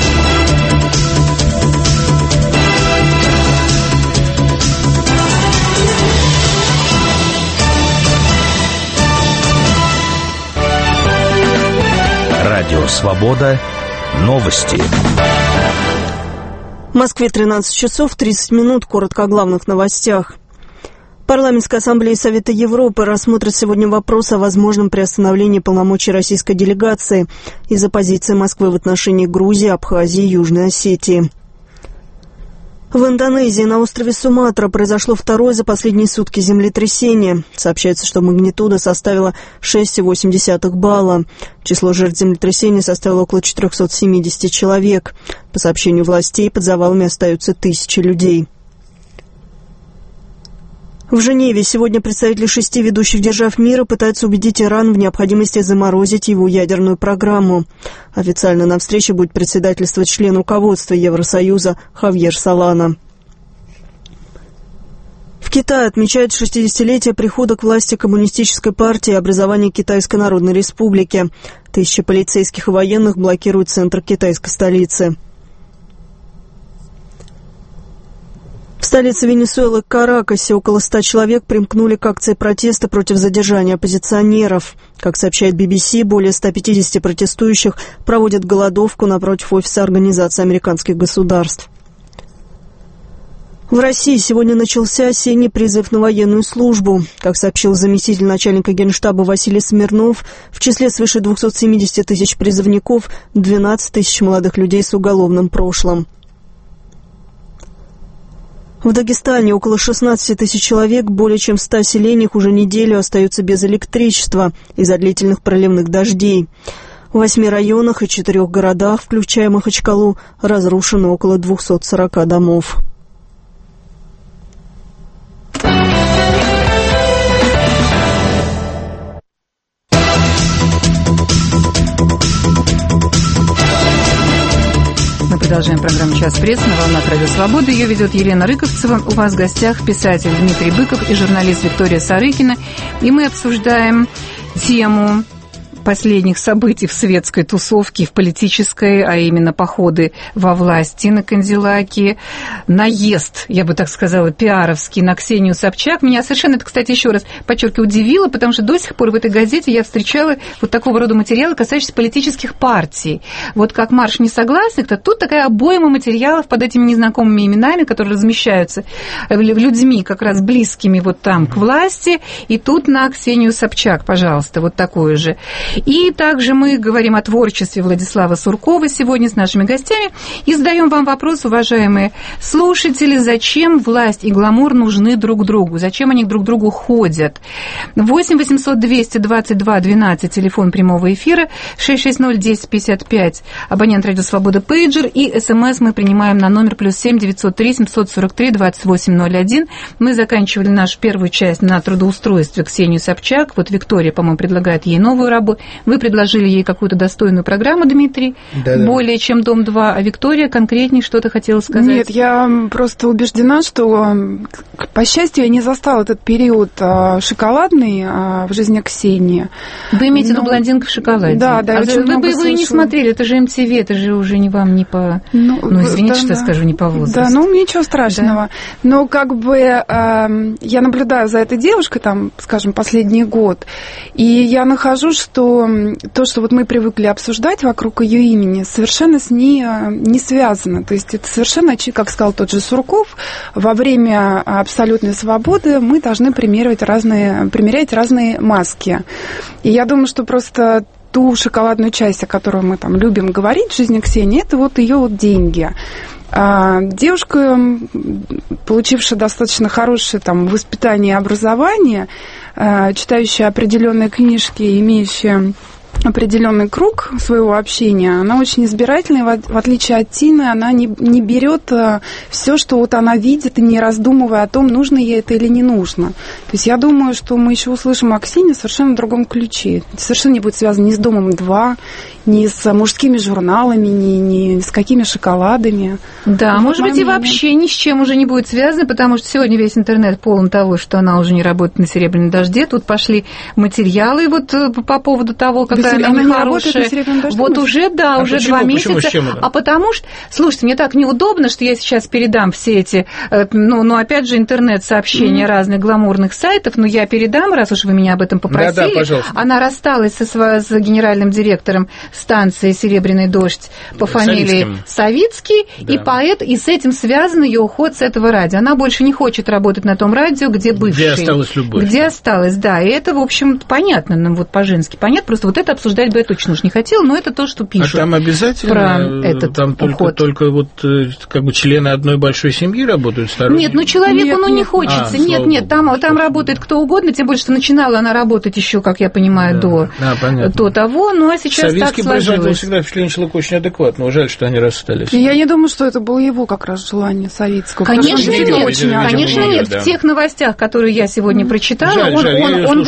Радио «Свобода». Новости.
В Москве 13 часов 30 минут. Коротко о главных новостях. Парламентская ассамблея Совета Европы рассмотрит сегодня вопрос о возможном приостановлении полномочий российской делегации из-за позиции Москвы в отношении Грузии, Абхазии и Южной Осетии. В Индонезии на острове Суматра произошло второе за последние сутки землетрясение. Сообщается, что магнитуда составила 6,8 балла. Число жертв землетрясения составило около 470 человек. По сообщению властей, под завалами остаются тысячи людей. В Женеве сегодня представители 6 ведущих держав мира пытаются убедить Иран в необходимости заморозить его ядерную программу. Официально на встрече будет председательствовать член руководства Евросоюза Хавьер Солана. В Китае отмечают 60-летие прихода к власти Коммунистической партии и образования Китайской Народной Республики. Тысячи полицейских и военных блокируют центр китайской столицы. В столице Венесуэлы Каракасе около 100 человек примкнули к акции протеста против задержания оппозиционеров. Как сообщает BBC, более 150 протестующих проводят голодовку напротив офиса Организации американских государств. В России сегодня начался осенний призыв на военную службу. Как сообщил заместитель начальника Генштаба Василий Смирнов, в числе свыше 270 тысяч призывников 12 тысяч молодых людей с уголовным прошлым. В Дагестане около 16 тысяч человек, более чем в 100 селениях уже неделю остаются без электричества из-за длительных проливных дождей. В 8 районах и 4 городах, включая Махачкалу, разрушено около 240 домов.
Продолжаем программу «Час пресс» на волнах Радио Свобода. Ее ведет Елена Рыковцева. У вас в гостях писатель Дмитрий Быков и журналист Виктория Сарыкина. И мы обсуждаем тему последних событий в светской тусовке, в политической, а именно походы во власть Тины Канделаки, наезд, я бы так сказала, пиаровский на Ксению Собчак. Меня совершенно это, кстати, еще раз подчеркиваю, удивило, потому что до сих пор в этой газете я встречала вот такого рода материалы, касающиеся политических партий. Вот как марш несогласных, то тут такая обойма материалов под этими незнакомыми именами, которые размещаются людьми как раз близкими вот там к власти, и тут на Ксению Собчак, пожалуйста, вот такое же. И также мы говорим о творчестве Владислава Суркова сегодня с нашими гостями и задаем вам вопрос, уважаемые слушатели, зачем власть и гламур нужны друг другу, зачем они друг к другу ходят. 8 800 222 12, телефон прямого эфира, 660 1055, абонент Радио Свобода пейджер, и СМС мы принимаем на номер +7 903 743 2801. Мы заканчивали нашу первую часть на трудоустройстве Ксению Собчак. Вот Виктория, по-моему, предлагает ей новую работу. Вы предложили ей какую-то достойную программу, Дмитрий, более чем «Дом-2», а Виктория конкретнее что-то хотела сказать?
Нет, я просто убеждена, что, по счастью, я не застала этот период шоколадный в жизни Ксении.
Вы имеете в виду «Блондинка в шоколаде»?
Да, да.
Вы не смотрели, это же MTV, это же уже не вам не по... извините, что я скажу, не по возрасту.
Да, ничего страшного. Да. Но как бы я наблюдаю за этой девушкой, там, скажем, последний год, и я нахожу, что то, что вот мы привыкли обсуждать вокруг ее имени, совершенно с ней не связано. То есть это совершенно, как сказал тот же Сурков, во время абсолютной свободы мы должны примерять разные маски. И я думаю, что просто ту шоколадную часть, о которой мы там любим говорить в жизни Ксении, это вот ее вот деньги. Девушка, получившая достаточно хорошее там воспитание и образование, читающая определенные книжки, имеющая определенный круг своего общения, она очень избирательная, в отличие от Тины, она не берет все, что вот она видит, и не раздумывая о том, нужно ей это или не нужно. То есть я думаю, что мы еще услышим о Ксении в совершенно другом ключе. Это совершенно не будет связано ни с «Домом-2», ни с мужскими журналами, ни с какими шоколадами.
Да, вот может быть, и вообще ни с чем уже не будет связано, потому что сегодня весь интернет полон того, что она уже не работает на «Серебряном дожде». Тут пошли материалы вот по поводу того, какая она нехорошая. Вот уже, да, уже почему? 2 месяца. А потому что, слушайте, мне так неудобно, что я сейчас передам все эти, опять же, интернет-сообщения разных гламурных сайтов, но я передам, раз уж вы меня об этом попросили.
Да, пожалуйста.
Она рассталась с генеральным директором станции «Серебряный дождь» по фамилии Савицкий, да. И с этим связан ее уход с этого радио. Она больше не хочет работать на том радио, где бывший.
Где осталась любовь.
Где осталась, да. И это, в общем, понятно, нам вот по-женски понятно. Просто вот это обсуждать бы я точно уж не хотела, но это то, что пишут.
А там обязательно
про этот
там
уход.
Только вот как бы члены одной большой семьи работают сторонние?
Нет, человеку не хочется. Нет, там работает кто угодно, тем более, что начинала она работать еще, как я понимаю, до того, а сейчас
Савицкий
так сложилось.
Всегда впечатление человека очень адекватного. Жаль, что они расстались.
Я не думаю, что это было его как раз желание Савицкого.
Конечно, нет. В тех новостях, которые я сегодня прочитала, он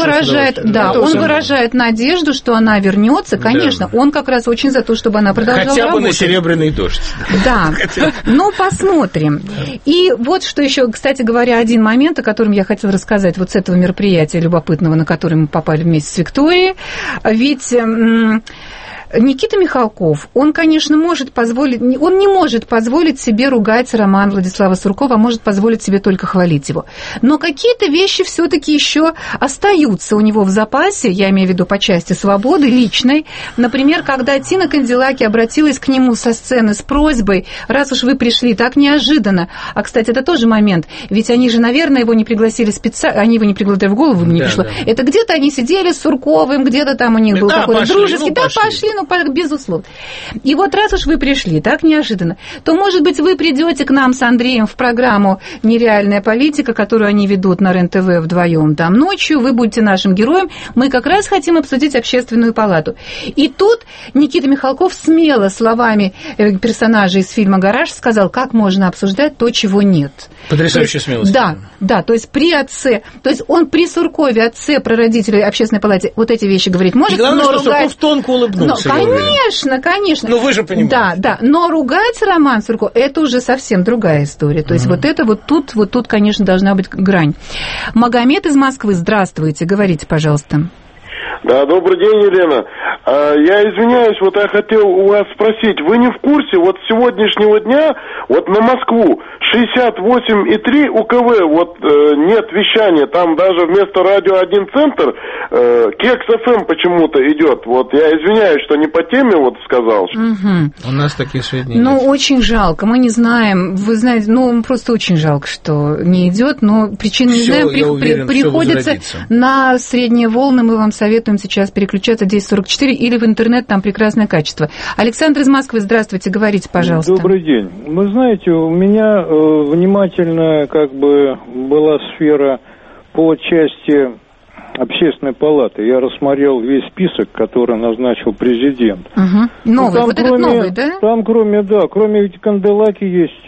выражает надежду, что она вернется. Конечно, он как раз очень за то, чтобы она продолжала работать.
Хотя бы на «Серебряный дождь».
Да, посмотрим. И вот что еще, кстати говоря, один момент, о котором я хотела рассказать вот с этого мероприятия любопытного, на которое мы попали вместе с Викторией. Ведь Никита Михалков, он, конечно, не может позволить себе ругать роман Владислава Суркова, а может позволить себе только хвалить его. Но какие-то вещи все-таки еще остаются у него в запасе, я имею в виду по части свободы личной. Например, когда Тина Канделаки обратилась к нему со сцены с просьбой, раз уж вы пришли так неожиданно, а, кстати, это тоже момент, ведь они же, наверное, его не пригласили специально, они его не пригласили, в голову не пришло. Да. Это где-то они сидели с Сурковым, где-то там у них был какой-то дружеский, пошли, безусловно. И вот раз уж вы пришли так неожиданно, то, может быть, вы придете к нам с Андреем в программу «Нереальная политика», которую они ведут на РЕН-ТВ вдвоем там ночью, вы будете нашим героем. Мы как раз хотим обсудить Общественную палату. И тут Никита Михалков смело словами персонажа из фильма «Гараж» сказал, как можно обсуждать то, чего нет.
Потрясающая смелость.
Да, то есть при отце, то есть он при Суркове, отце, прародителе Общественной палаты, вот эти вещи говорить может,
и главное, но что ругать... Сурков тонко улыбнулся.
Конечно.
Но вы же понимаете.
Да, но ругать Роман Сурков, это уже совсем другая история. То есть вот тут, конечно, должна быть грань. Магомед из Москвы, здравствуйте, говорите, пожалуйста.
Да, добрый день, Елена. Я извиняюсь, вот я хотел у вас спросить, вы не в курсе, вот с сегодняшнего дня, вот на Москву 68,3 УКВ, вот нет вещания, там даже вместо радио 1 центр Кекс ФМ почему-то идет. Вот я извиняюсь, что не по теме вот сказал.
Угу.
У нас таких сведений нет.
Очень жалко, мы не знаем, вы знаете, просто очень жалко, что не идет, но причины не знаем, приходится на средние волны, мы вам советуем советуем сейчас переключаться 1044 или в интернет, там прекрасное качество. Александр из Москвы, здравствуйте, говорите, пожалуйста.
Добрый день. Вы знаете, у меня внимательная была сфера по части Общественной палаты. Я рассмотрел весь список, который назначил президент.
Новый, вот этот новый, да?
Там кроме Канделаки есть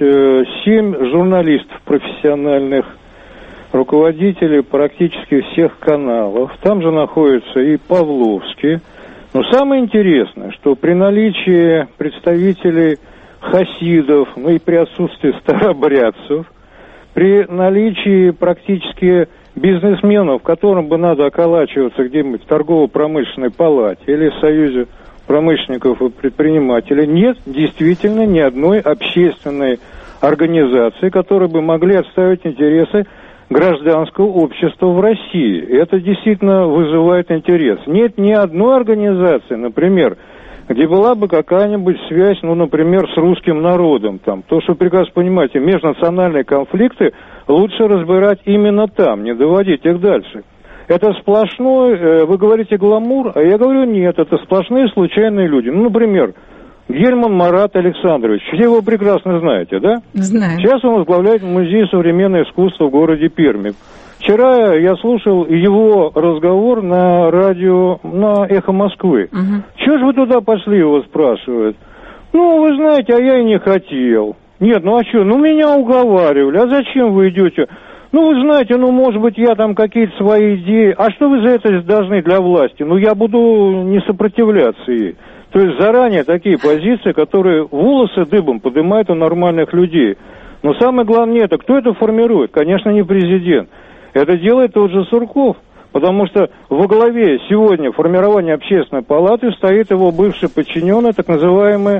7 журналистов профессиональных, руководителей практически всех каналов. Там же находится и Павловский. Но самое интересное, что при наличии представителей хасидов, и при отсутствии старообрядцев, при наличии практически бизнесменов, которым бы надо околачиваться где-нибудь в торгово-промышленной палате или в Союзе промышленников и предпринимателей, нет действительно ни одной общественной организации, которые бы могли отстаивать интересы гражданского общества в России. Это действительно вызывает интерес. Нет ни одной организации, например, где была бы какая-нибудь связь, например, с русским народом. То, что прекрасно понимаете, межнациональные конфликты лучше разбирать именно там, не доводить их дальше. Это сплошной, вы говорите, гламур, а я говорю, нет, это сплошные случайные люди. Например, Гельман Марат Александрович, все его прекрасно знаете, да?
Знаю.
Сейчас он возглавляет Музей современного искусства в городе Перми. Вчера я слушал его разговор на радио, на «Эхо Москвы». Чего же вы туда пошли, его спрашивают? Вы знаете, а я и не хотел. Нет, а что, меня уговаривали, а зачем вы идете? Вы знаете, может быть, я там какие-то свои идеи, а что вы за это должны для власти? Я буду не сопротивляться ей. То есть заранее такие позиции, которые волосы дыбом поднимают у нормальных людей. Но самое главное, кто это формирует? Конечно, не президент. Это делает тот же Сурков, потому что во главе сегодня формирования Общественной палаты стоит его бывший подчиненный, так называемый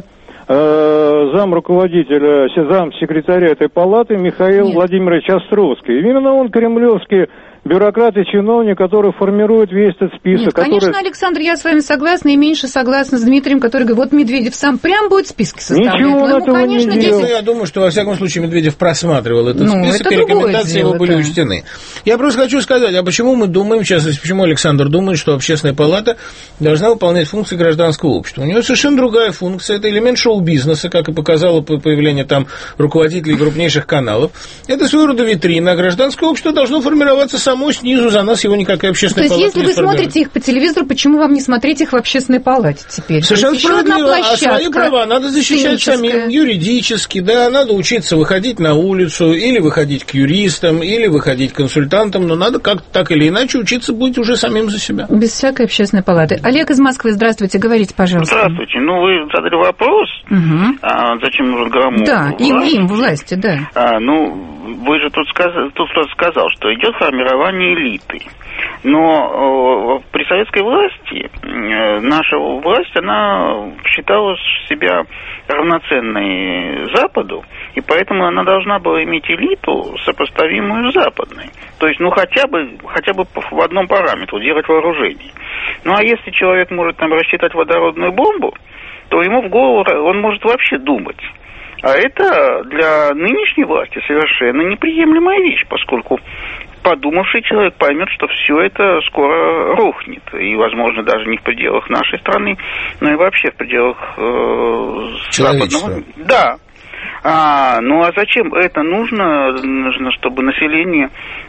замруководителя, замсекретаря этой палаты Михаил Владимирович Островский. Именно он кремлевский бюрократ и чиновник, который формирует весь этот список.
Конечно, Александр, я с вами согласна и меньше согласна с Дмитрием, который говорит, Медведев сам прям будет списки составлять.
Ничего он этого
не делал. Я думаю, что, во всяком случае, Медведев просматривал этот список, и рекомендации его были учтены. Я просто хочу сказать, а почему мы думаем, в частности, почему Александр думает, что Общественная палата должна выполнять функции гражданского общества. У нее совершенно другая функция, это элемент шоу-бизнеса, как и показало появление там руководителей крупнейших каналов. Это своего рода витрина, а гражданское общество должно формироваться само снизу, за нас его никакая Общественная палата не
сформирует. То есть, если вы смотрите их по телевизору, почему вам не смотреть их в Общественной палате теперь?
Совершенно справедливо, а свои права надо защищать самим юридически, надо учиться выходить на улицу, или выходить к юристам, или выходить к консультантам, но надо как-то так или иначе учиться быть уже самим за себя.
Без всякой Общественной палаты. Олег из Москвы, здравствуйте, говорите, пожалуйста.
Здравствуйте, вы задали вопрос, зачем нужен гламур?
Да, им власти, да.
Вы же тут кто-то сказал, что идет формирование элиты. Но при советской власти наша власть, она считала себя равноценной Западу, и поэтому она должна была иметь элиту, сопоставимую с западной. То есть, хотя бы в одном параметре, делать вооружение. А если человек может рассчитать водородную бомбу, то ему в голову он может вообще думать. А это для нынешней власти совершенно неприемлемая вещь, поскольку подумавший человек поймет, что все это скоро рухнет. И, возможно, даже не в пределах нашей страны, но и вообще в пределах западного. Да. А зачем это нужно? Нужно, чтобы население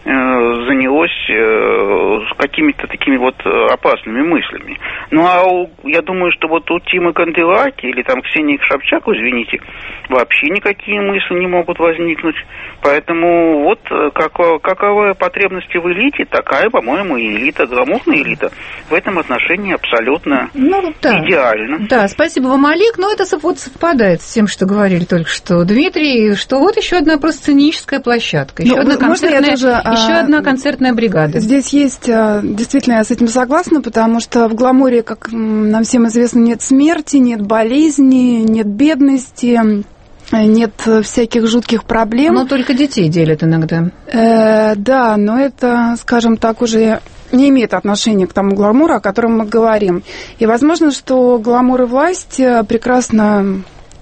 занялось какими-то такими опасными мыслями. Я думаю, что у Тимы Канделаки или Ксении Собчак, извините, вообще никакие мысли не могут возникнуть. Поэтому каковы потребности в элите, такая, по-моему, элита, гламурная элита в этом отношении абсолютно идеальна.
Да, спасибо вам, Олег. Но это совпадает с тем, что говорили только что Дмитрий, что еще одна просто сценическая площадка, еще одна концертная бригада.
Здесь есть, действительно, я с этим согласна, потому что в гламуре, как нам всем известно, нет смерти, нет болезни, нет бедности, нет всяких жутких проблем.
Но только детей делят иногда.
Да, но это, скажем так, уже не имеет отношения к тому гламуру, о котором мы говорим. И возможно, что гламур и власть прекрасно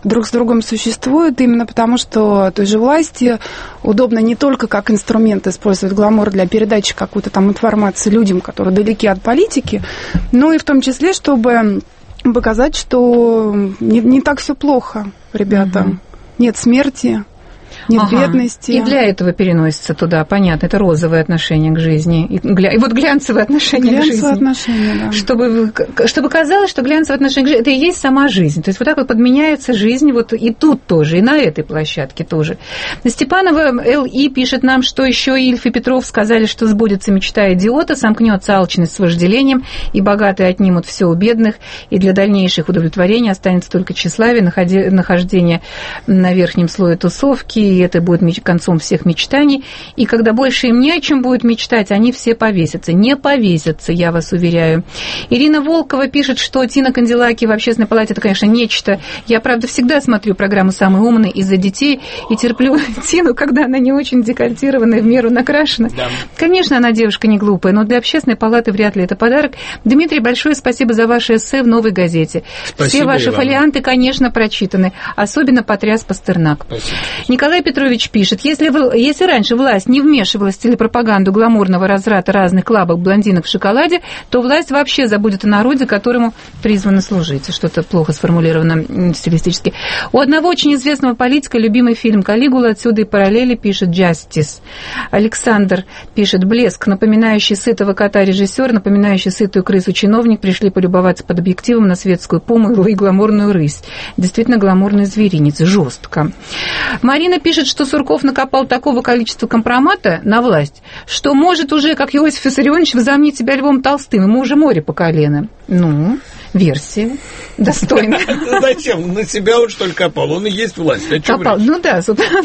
друг с другом существуют именно потому, что той же власти удобно не только как инструмент использовать гламур для передачи какой-то там информации людям, которые далеки от политики, но и в том числе, чтобы показать, что не так все плохо, ребята. Нет смерти, нет бедности.
И для этого переносится туда, понятно, это розовое отношение к жизни. И вот глянцевое отношение к жизни.
Отношение, да.
Чтобы казалось, что глянцевое отношение к жизни – это и есть сама жизнь. То есть вот так вот подменяется жизнь вот и тут тоже, и на этой площадке тоже. Степанова Л.И. пишет нам, что еще Ильф и Петров сказали, что сбудется мечта идиота, сомкнется алчность с вожделением, и богатые отнимут все у бедных, и для дальнейших удовлетворений останется только тщеславие, нахождение на верхнем слое тусовки, и это будет концом всех мечтаний. И когда больше им не о чем будет мечтать, они все повесятся. Не повесятся, я вас уверяю. Ирина Волкова пишет, что Тина Канделаки в Общественной палате – это, конечно, нечто. Я, правда, всегда смотрю программу «Самый умный» из-за детей и терплю Тину, когда она не очень декольтированная, в меру накрашена. Да. Конечно, она девушка не глупая, но для Общественной палаты вряд ли это подарок. Дмитрий, большое спасибо за ваше эссе в «Новой газете». Спасибо. Все ваши фолианты, конечно, прочитаны. Особенно потряс Пастернак. Спасибо. Николай Петрович пишет, если раньше власть не вмешивалась в телепропаганду гламурного разврата разных клабок блондинок в шоколаде, то власть вообще забудет о народе, которому призвана служить. Что-то плохо сформулировано стилистически. У одного очень известного политика любимый фильм «Калигула», отсюда и параллели, пишет «Justice». Александр пишет, блеск, напоминающий сытого кота режиссер, напоминающий сытую крысу чиновник, пришли полюбоваться под объективом на светскую пуму и гламурную рысь. Действительно гламурный зверинец, жестко. Марина пишет, что Сурков накопал такого количества компромата на власть, что может уже, как Иосиф Виссарионович, возомнить себя Львом Толстым. Ему уже море по колено. Ну, версия достойная.
Зачем? На себя он, что ли, копал? Он и есть власть.
Копал. Ну да.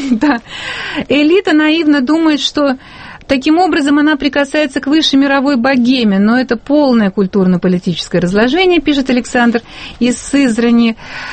Элита наивно думает, что таким образом она прикасается к высшей мировой богеме, но это полное культурно-политическое разложение, пишет Александр из Сызрани.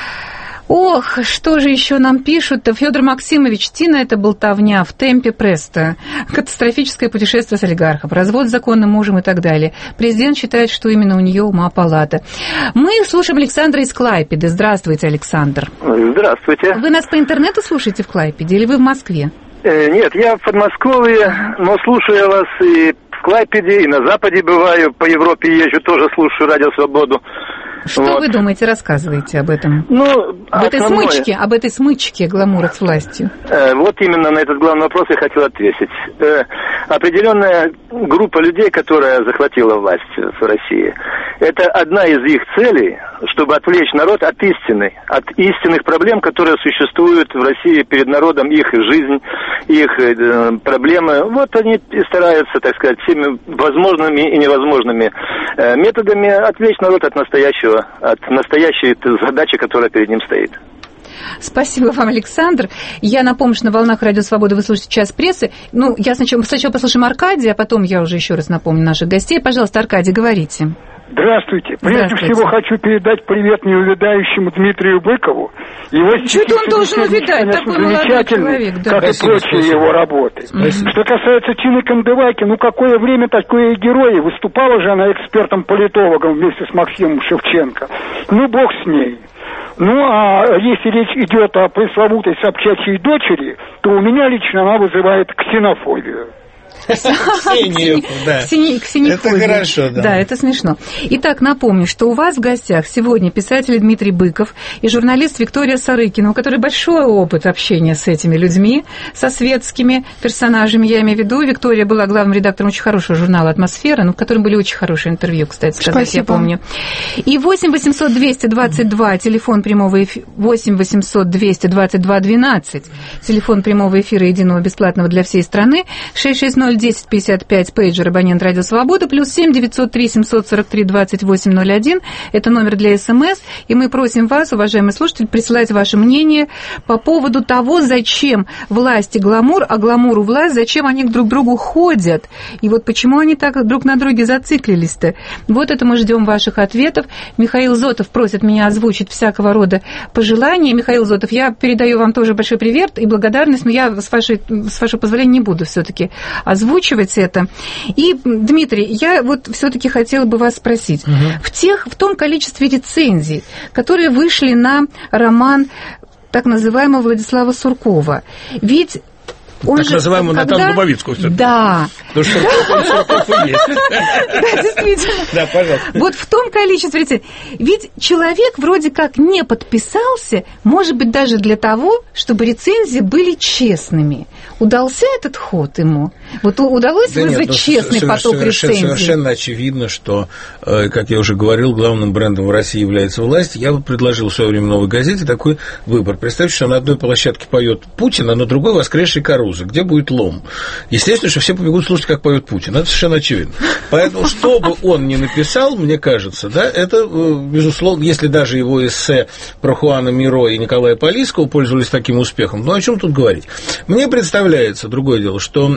Ох, что же еще нам пишут-то? Федор Максимович, Тина – это болтовня в темпе престо. Катастрофическое путешествие с олигархом, развод с законным мужем и так далее. Президент считает, что именно у нее ума палата. Мы слушаем Александра из Клайпеды. Здравствуйте, Александр.
Здравствуйте.
Вы нас по интернету слушаете в Клайпеде или вы в Москве?
Нет, я в Подмосковье, но слушаю вас и в Клайпеде, и на Западе бываю, по Европе езжу, тоже слушаю Радио Свободу.
Что вы думаете, рассказывайте об этом? Об этой смычке гламура с властью.
Вот именно на этот главный вопрос я хотел ответить. Определенная группа людей, которая захватила власть в России, это одна из их целей, чтобы отвлечь народ от истины, от истинных проблем, которые существуют в России перед народом, их жизнь, их проблемы. Вот они и стараются, так сказать, всеми возможными и невозможными методами отвлечь народ от настоящей задачи, которая перед ним стоит.
Спасибо вам, Александр. Я напомню, что на волнах Радио Свободы вы слушаете «Час прессы». Я сначала послушаем Аркадия, а потом я уже еще раз напомню наших гостей. Пожалуйста, Аркадий, говорите.
Здравствуйте. Прежде всего хочу передать привет неувядающему Дмитрию Быкову.
Что-то он должен увидать, такой молодой человек. Да.
Как и прочие его работы. Спасибо. Что касается Тины Канделаки, какое время такое герой. Выступала же она экспертом-политологом вместе с Максимом Шевченко. Бог с ней. А если речь идет о пресловутой собчачьей дочери, то у меня лично она вызывает ксенофобию.
Ксению, да. Это хорошо, да.
Да, это смешно. Итак, напомню, что у вас в гостях сегодня писатель Дмитрий Быков и журналист Виктория Сарыкина, у которой большой опыт общения с этими людьми, со светскими персонажами, я имею в виду. Виктория была главным редактором очень хорошего журнала «Атмосфера», в котором были очень хорошие интервью, кстати сказать, я помню. И 8 800 222, телефон прямого эфира, 8 800 222 12, телефон прямого эфира единого бесплатного для всей страны, 660 1055, пейджер, абонент Радио Свобода, плюс 7 903 743 2801. Это номер для СМС. И мы просим вас, уважаемые слушатели, присылать ваше мнение по поводу того, зачем власти гламур, а гламуру власть, зачем они друг к другу ходят. И вот почему они так друг на друге зациклились-то. Вот это мы ждем ваших ответов. Михаил Зотов просит меня озвучить всякого рода пожелания. Михаил Зотов, я передаю вам тоже большой привет и благодарность, но я, с вашего позволения, не буду все-таки озвучивать это. И, Дмитрий, я вот все-таки хотела бы вас спросить. В том количестве рецензий, которые вышли на роман так называемого Владислава Суркова. Ведь он
так называемую Наталью Дубовицкую.
Да.
Потому что Сурков и есть.
Да, действительно.
Да, пожалуйста.
Вот в том количестве, ведь человек вроде как не подписался, может быть, даже для того, чтобы рецензии были честными. Удался этот ход ему? Вот удалось вызвать честный поток рецензий?
Совершенно очевидно, что, как я уже говорил, главным брендом в России является власть. Я предложил в свое время «Новой газете» такой выбор. Представьте, что на одной площадке поет Путин, а на другой воскресший Карузо. Где будет лом? Естественно, что все побегут слушать, как поет Путин. Это совершенно очевидно. Поэтому, что бы он ни написал, мне кажется, да, это, безусловно, если даже его эссе про Хуана Миро и Николая Полийского пользовались таким успехом, ну, о чем тут говорить? Мне представляется, другое дело, что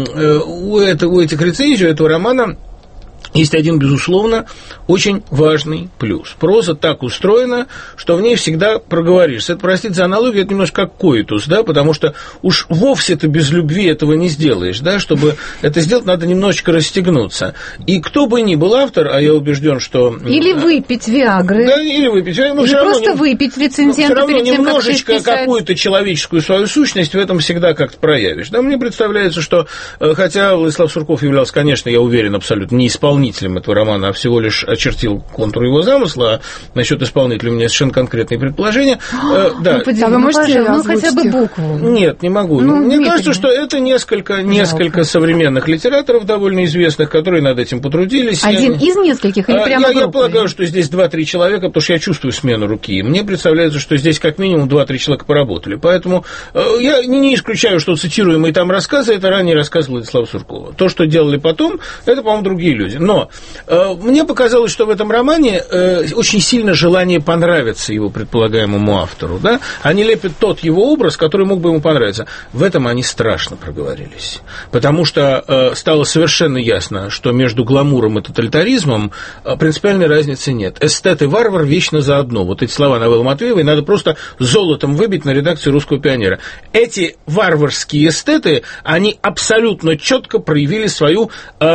у этих рецензий, у этого романа есть один, безусловно, очень важный плюс. Проза так устроена, что в ней всегда проговоришься. Это, простите за аналогию, это немножко как коитус, да, потому что уж вовсе ты без любви этого не сделаешь, да, чтобы это сделать, надо немножечко расстегнуться. И кто бы ни был автор, а я убежден, что...
Или выпить Виагры.
Да, или выпить Виагры.
Или просто выпить рецензента перед тем, как
немножечко какую-то человеческую свою сущность в этом всегда как-то проявишь. Да, мне представляется, что, хотя Владислав Сурков являлся, конечно, я уверен, абсолютно не исполнителем этого романа, а всего лишь очертил контур его замысла, а насчет исполнителя у меня совершенно конкретные предположения. Да.
Вы можете хотя бы букву?
Нет, не могу. Мне кажется, что это несколько современных литераторов, довольно известных, которые над этим потрудились.
Один из нескольких или прямо группой?
Я полагаю, что здесь 2-3 человека, потому что я чувствую смену руки. Мне представляется, что здесь как минимум 2-3 человека поработали. Поэтому я не исключаю, что цитируемые там рассказы – это ранние рассказы Владислава Суркова. То, что делали потом, это, по-моему, другие люди. Но мне показалось, что в этом романе очень сильно желание понравиться его предполагаемому автору. Да? Они лепят тот его образ, который мог бы ему понравиться. В этом они страшно проговорились. Потому что стало совершенно ясно, что между гламуром и тоталитаризмом принципиальной разницы нет. Эстет и варвар вечно заодно. Вот эти слова Новеллы Матвеевой надо просто золотом выбить на редакции «Русского пионера». Эти варварские эстеты, они абсолютно четко проявили свою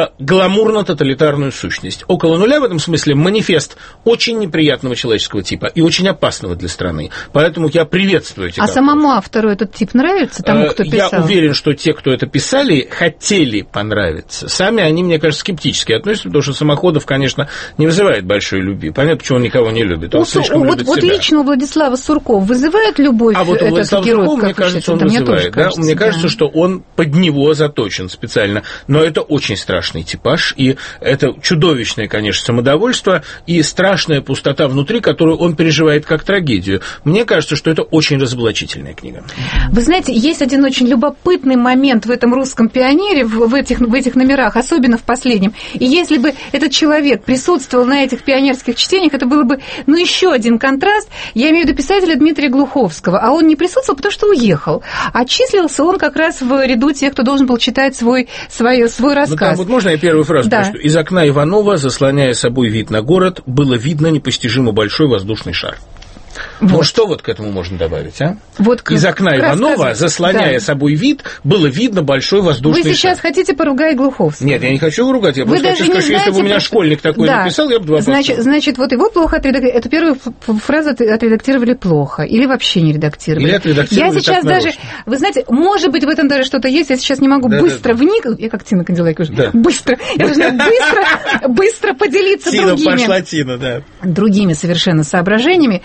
гламурно-тоталитарную сущность. «Около нуля» в этом смысле манифест очень неприятного человеческого типа и очень опасного для страны. Поэтому я приветствую этих авторов.
Самому автору этот тип нравится, тому, кто писал?
Я уверен, что те, кто это писали, хотели понравиться. Сами они, мне кажется, скептически относятся, потому что Самоходов, конечно, не вызывает большой любви. Понятно, почему он никого не любит. Он слишком любит себя.
Вот лично у Владислава Суркова вызывает любовь
вот у Владислава Суркова, мне кажется, он вызывает. Мне кажется, что он под него заточен специально. Но это очень страшный типаж, и это чудовищное, конечно, самодовольство и страшная пустота внутри, которую он переживает как трагедию. Мне кажется, что это очень разоблачительная книга.
Вы знаете, есть один очень любопытный момент в этом «Русском пионере», в этих номерах, особенно в последнем. И если бы этот человек присутствовал на этих пионерских чтениях, это было бы, еще один контраст. Я имею в виду писателя Дмитрия Глуховского. А он не присутствовал, потому что уехал. А числился он как раз в ряду тех, кто должен был читать свой рассказ.
Там вот можно я первую фразу прочту? Из окна Иванова, заслоняя собой вид на город, было видно непостижимо большой воздушный шар. Вот. Ну, что вот к этому можно добавить, а?
Вот
из окна Иванова, заслоняя собой вид, было видно большой воздушный шар.
Вы сейчас хотите поругать Глуховского?
Нет, я не хочу его ругать. Я просто хочу сказать, что если бы у меня школьник такой написал, я бы два поставил.
Значит, вот его плохо отредактировали. Эту первую фразу отредактировали плохо. Или вообще не редактировали.
Или отредактировали.
Я сейчас даже... Вы знаете, может быть, в этом даже что-то есть. Я сейчас не могу быстро вникнуть. Я как Тина Канделаки уже. Да. Быстро. Я должна быстро поделиться другими.
Пошла Тина, да.
Другими совершенно соображениями.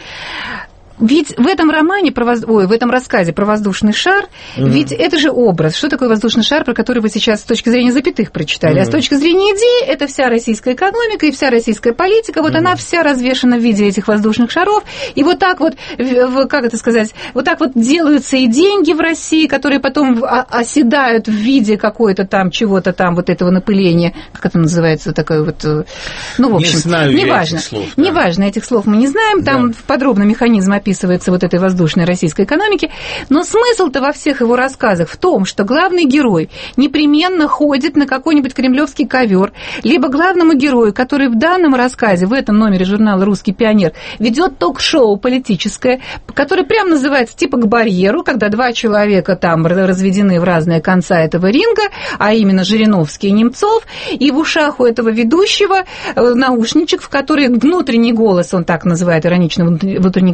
Ведь в этом романе, в этом рассказе про воздушный шар, ведь это же образ. Что такое воздушный шар, про который вы сейчас с точки зрения запятых прочитали? А с точки зрения идеи, это вся российская экономика и вся российская политика, вот она вся развешена в виде этих воздушных шаров. И вот так вот, как это сказать, вот так вот делаются и деньги в России, которые потом оседают в виде какой-то там, чего-то там, вот этого напыления. Как это называется? Такое вот... Ну, в общем, неважно. Неважно, этих слов мы не знаем. Там подробно механизм описывается вот этой воздушной российской экономики, но смысл-то во всех его рассказах в том, что главный герой непременно ходит на какой-нибудь кремлевский ковер, либо главному герою, который в данном рассказе, в этом номере журнала «Русский пионер», ведет ток-шоу политическое, которое прямо называется типа «К барьеру», когда два человека там разведены в разные конца этого ринга, а именно Жириновский и Немцов, и в ушах у этого ведущего наушничек, в который внутренний голос, он так называет, иронично внутренний голос,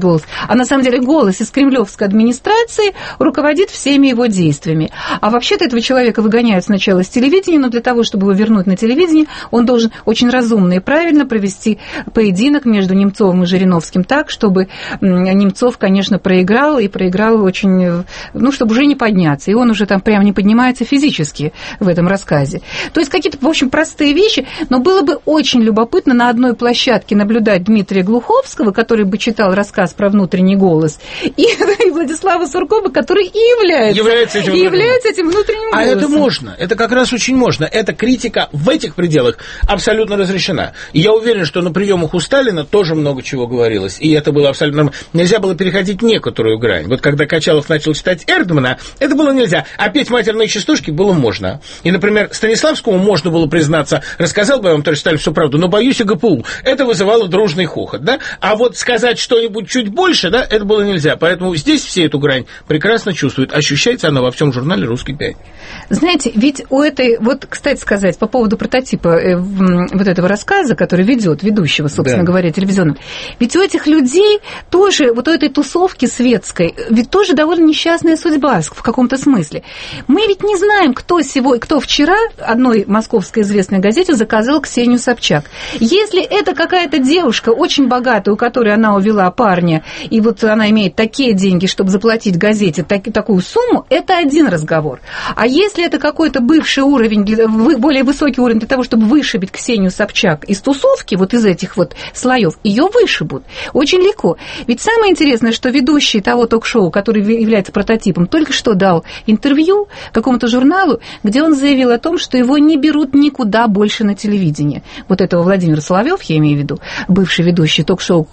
а на самом деле голос из кремлевской администрации руководит всеми его действиями. А вообще-то этого человека выгоняют сначала с телевидения, но для того, чтобы его вернуть на телевидение, он должен очень разумно и правильно провести поединок между Немцовым и Жириновским так, чтобы Немцов, конечно, проиграл, и проиграл очень, чтобы уже не подняться. И он уже там прям не поднимается физически в этом рассказе. То есть какие-то, в общем, простые вещи, но было бы очень любопытно на одной площадке наблюдать Дмитрия Глуховского, который бы читал рассказ про внутренний голос, и Владислава Суркова, который и является этим внутренним голосом.
А это можно, это как раз очень можно. Эта критика в этих пределах абсолютно разрешена. И я уверен, что на приемах у Сталина тоже много чего говорилось, и это было абсолютно нормально. Нельзя было переходить некоторую грань. Вот когда Качалов начал читать Эрдмана, это было нельзя, а петь матерные частушки было можно. И, например, Станиславскому можно было признаться, рассказал бы я вам, товарищ Сталин, всю правду, но боюсь и ГПУ. Это вызывало дружный хохот, да? А вот сказать что-нибудь чуть больше, да, это было нельзя. Поэтому здесь все эту грань прекрасно чувствуют. Ощущается она во всем журнале «Русский пятница».
Знаете, ведь у этой, вот, кстати сказать, по поводу прототипа вот этого рассказа, который ведет ведущего, собственно говоря, телевизионного, ведь у этих людей тоже, вот у этой тусовки светской, ведь тоже довольно несчастная судьба в каком-то смысле. Мы ведь не знаем, кто вчера одной московской известной газете заказал Ксению Собчак. Если это какая-то девушка очень богатая, у которой она увела парня, и вот она имеет такие деньги, чтобы заплатить газете такую сумму, это один разговор. А если это какой-то бывший уровень, более высокий уровень для того, чтобы вышибить Ксению Собчак из тусовки, вот из этих вот слоев, ее вышибут. Очень легко. Ведь самое интересное, что ведущий того ток-шоу, который является прототипом, только что дал интервью какому-то журналу, где он заявил о том, что его не берут никуда больше на телевидение. Вот этого Владимир Соловьев, я имею в виду, бывший ведущий ток-шоу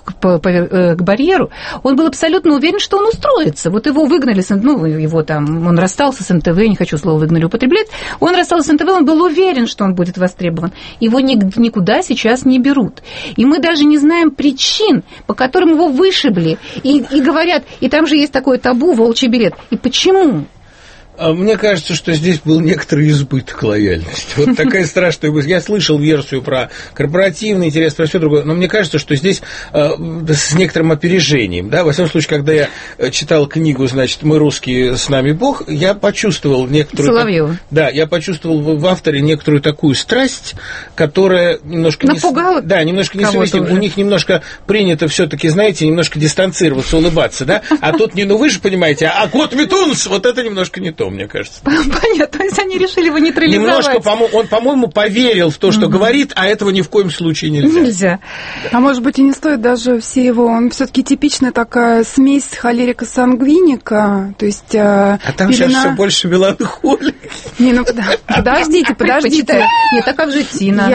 к барьеру, он был абсолютно уверен, что он устроится. Вот его выгнали, он расстался с НТВ, не хочу слово «выгнали» употреблять, он расстался с НТВ, он был уверен, что он будет востребован. Его никуда сейчас не берут. И мы даже не знаем причин, по которым его вышибли. И говорят, и там же есть такое табу, волчий билет. И почему?
Мне кажется, что здесь был некоторый избыток лояльности. Вот такая страшная... Я слышал версию про корпоративный интерес, про все другое, но мне кажется, что здесь с некоторым опережением. Да? Во всяком случае, когда я читал книгу, значит, «Мы русские, с нами Бог», я почувствовал некоторую...
Соловьева.
Да, я почувствовал в авторе некоторую такую страсть, которая немножко...
Напугала?
Да, немножко несовместима. У них немножко принято все-таки, знаете, немножко дистанцироваться, улыбаться, да? А тут не, вы же понимаете, а кот Митунс, вот это немножко не то. Мне кажется.
Понятно, то есть они решили его нейтрализовать.
Немножко, он, по-моему, поверил в то, что говорит, а этого ни в коем случае нельзя.
Да. А может быть, и не стоит даже все его... Он все-таки типичная такая смесь холерика-сангвиника, то есть...
А там сейчас все больше меланхолии.
Не, подождите.
Нет, а как же Тина?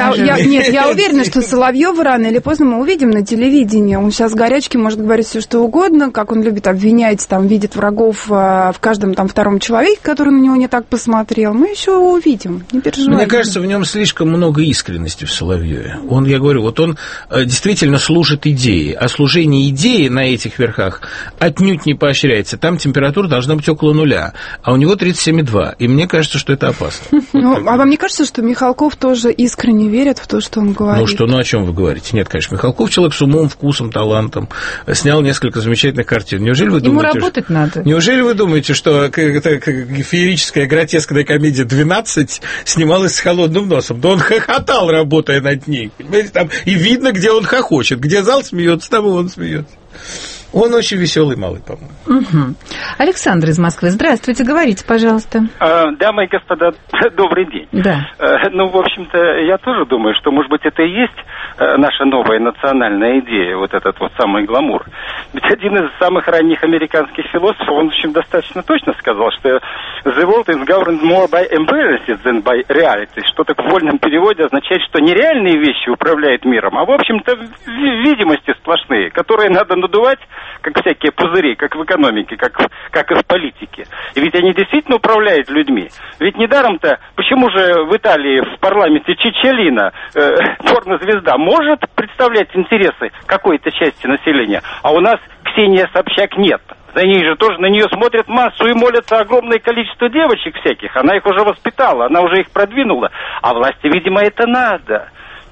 Я уверена, что Соловьева рано или поздно мы увидим на телевидении. Он сейчас горячки может говорить все что угодно, как он любит обвинять, там, видит врагов в каждом там втором человеке, который на него не так посмотрел. Мы еще увидим, не переживайте.
Мне кажется, в нем слишком много искренности в Соловьеве. Он действительно служит идее, а служение идеи на этих верхах отнюдь не поощряется. Там температура должна быть около нуля, а у него 37,2, и мне кажется, что это опасно.
А вам не кажется, что Михалков тоже искренне верит в то, что он говорит?
О чем вы говорите? Нет, конечно, Михалков человек с умом, вкусом, талантом, снял несколько замечательных картин. Неужели вы думаете...
Ему работать надо.
Неужели вы думаете, что феерическая гротескная комедия «12» снималась с холодным носом? Да он хохотал, работая над ней. Понимаете, там и видно, где он хохочет. Где зал смеется, там и он смеется. Он очень веселый малый, по-моему.
Угу. Александр из Москвы. Здравствуйте, говорите, пожалуйста.
Дамы и господа, добрый день.
Да.
В общем-то, я тоже думаю, что, может быть, это и есть наша новая национальная идея, вот этот вот самый гламур. Ведь один из самых ранних американских философов, он, в общем, достаточно точно сказал, что the world is governed more by appearances than by reality, что так в вольном переводе означает, что нереальные вещи управляют миром, а, в общем-то, видимости сплошные, которые надо надувать, как всякие пузыри, как в экономике, как и в политике. И ведь они действительно управляют людьми. Ведь недаром-то, почему же в Италии, в парламенте Чиччолино, порнозвезда, может представлять интересы какой-то части населения, а у нас Ксения Собчак нет. За ней же тоже на нее смотрят массу и молятся огромное количество девочек всяких. Она их уже воспитала, она уже их продвинула. А власти, видимо, это надо.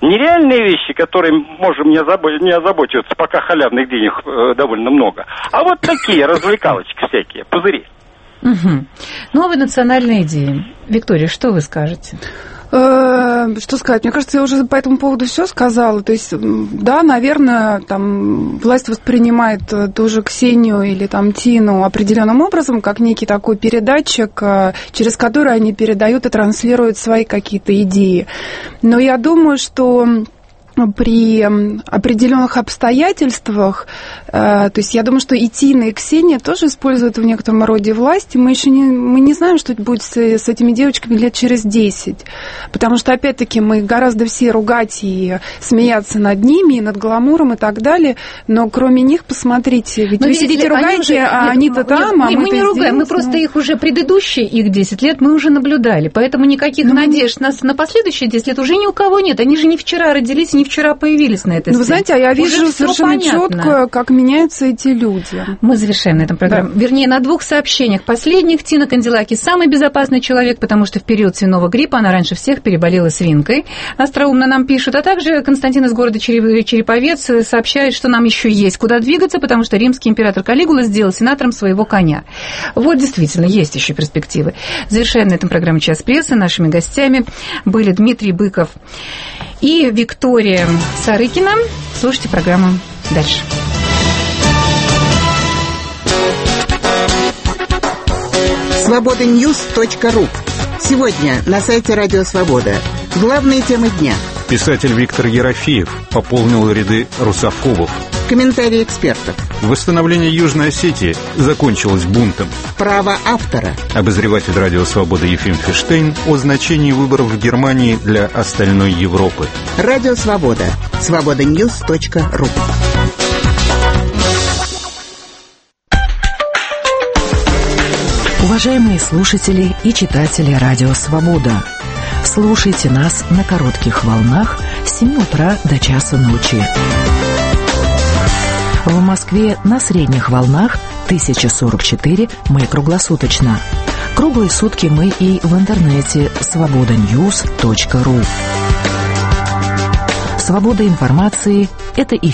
нереальные вещи, которые можем не озаботиться, пока халявных денег довольно много, а вот такие развлекалочки всякие, пузыри.
Угу. Новые национальные идеи. Виктория, что вы скажете?
Что сказать? Мне кажется, я уже по этому поводу все сказала. То есть, да, наверное, там власть воспринимает ту же Ксению или там Тину определенным образом, как некий такой передатчик, через который они передают и транслируют свои какие-то идеи. Но я думаю, что при определенных обстоятельствах, то есть я думаю, что и Тина, и Ксения тоже используют в некотором роде власть, и мы еще не знаем, что будет с этими девочками лет через 10, потому что, опять-таки, мы гораздо все ругать и смеяться над ними, и над гламуром и так далее, но кроме них, посмотрите, ведь вы сидите ругаете, а они-то там, а мы
не ругаем, мы просто их уже предыдущие, их 10 лет мы уже наблюдали, поэтому никаких надежд на последующие 10 лет уже ни у кого нет, они же не вчера родились, не вчера появились на этой сцене.
Вы знаете, а я вижу совершенно четко, как меняются эти люди.
Мы завершаем на этом программу. Да. Вернее, на 2 сообщениях последних. Тина Канделаки самый безопасный человек, потому что в период свиного гриппа она раньше всех переболела свинкой. Остроумно нам пишут. А также Константин из города Череповец сообщает, что нам еще есть куда двигаться, потому что римский император Калигула сделал сенатором своего коня. Вот действительно, есть еще перспективы. Завершаем на этом программу «Час прессы». Нашими гостями были Дмитрий Быков и Виктория Сарыкина. Слушайте программу дальше.
Свобода-Ньюс.ру. Сегодня на сайте Радио Свобода. Главные темы дня.
Писатель Виктор Ерофеев пополнил ряды русофобов.
Комментарии экспертов.
Восстановление Южной Осетии закончилось бунтом.
Право автора.
Обозреватель Радио Свобода Ефим Фиштейн о значении выборов в Германии для остальной Европы.
Радио Свобода. Свобода-Ньюс.ру.
Уважаемые слушатели и читатели Радио Свобода, слушайте нас на коротких волнах с 7 утра до часу ночи. В Москве на средних волнах 1044 мы круглосуточно. Круглые сутки мы и в интернете свобода-ньюс.ру. Свобода информации – это эфир.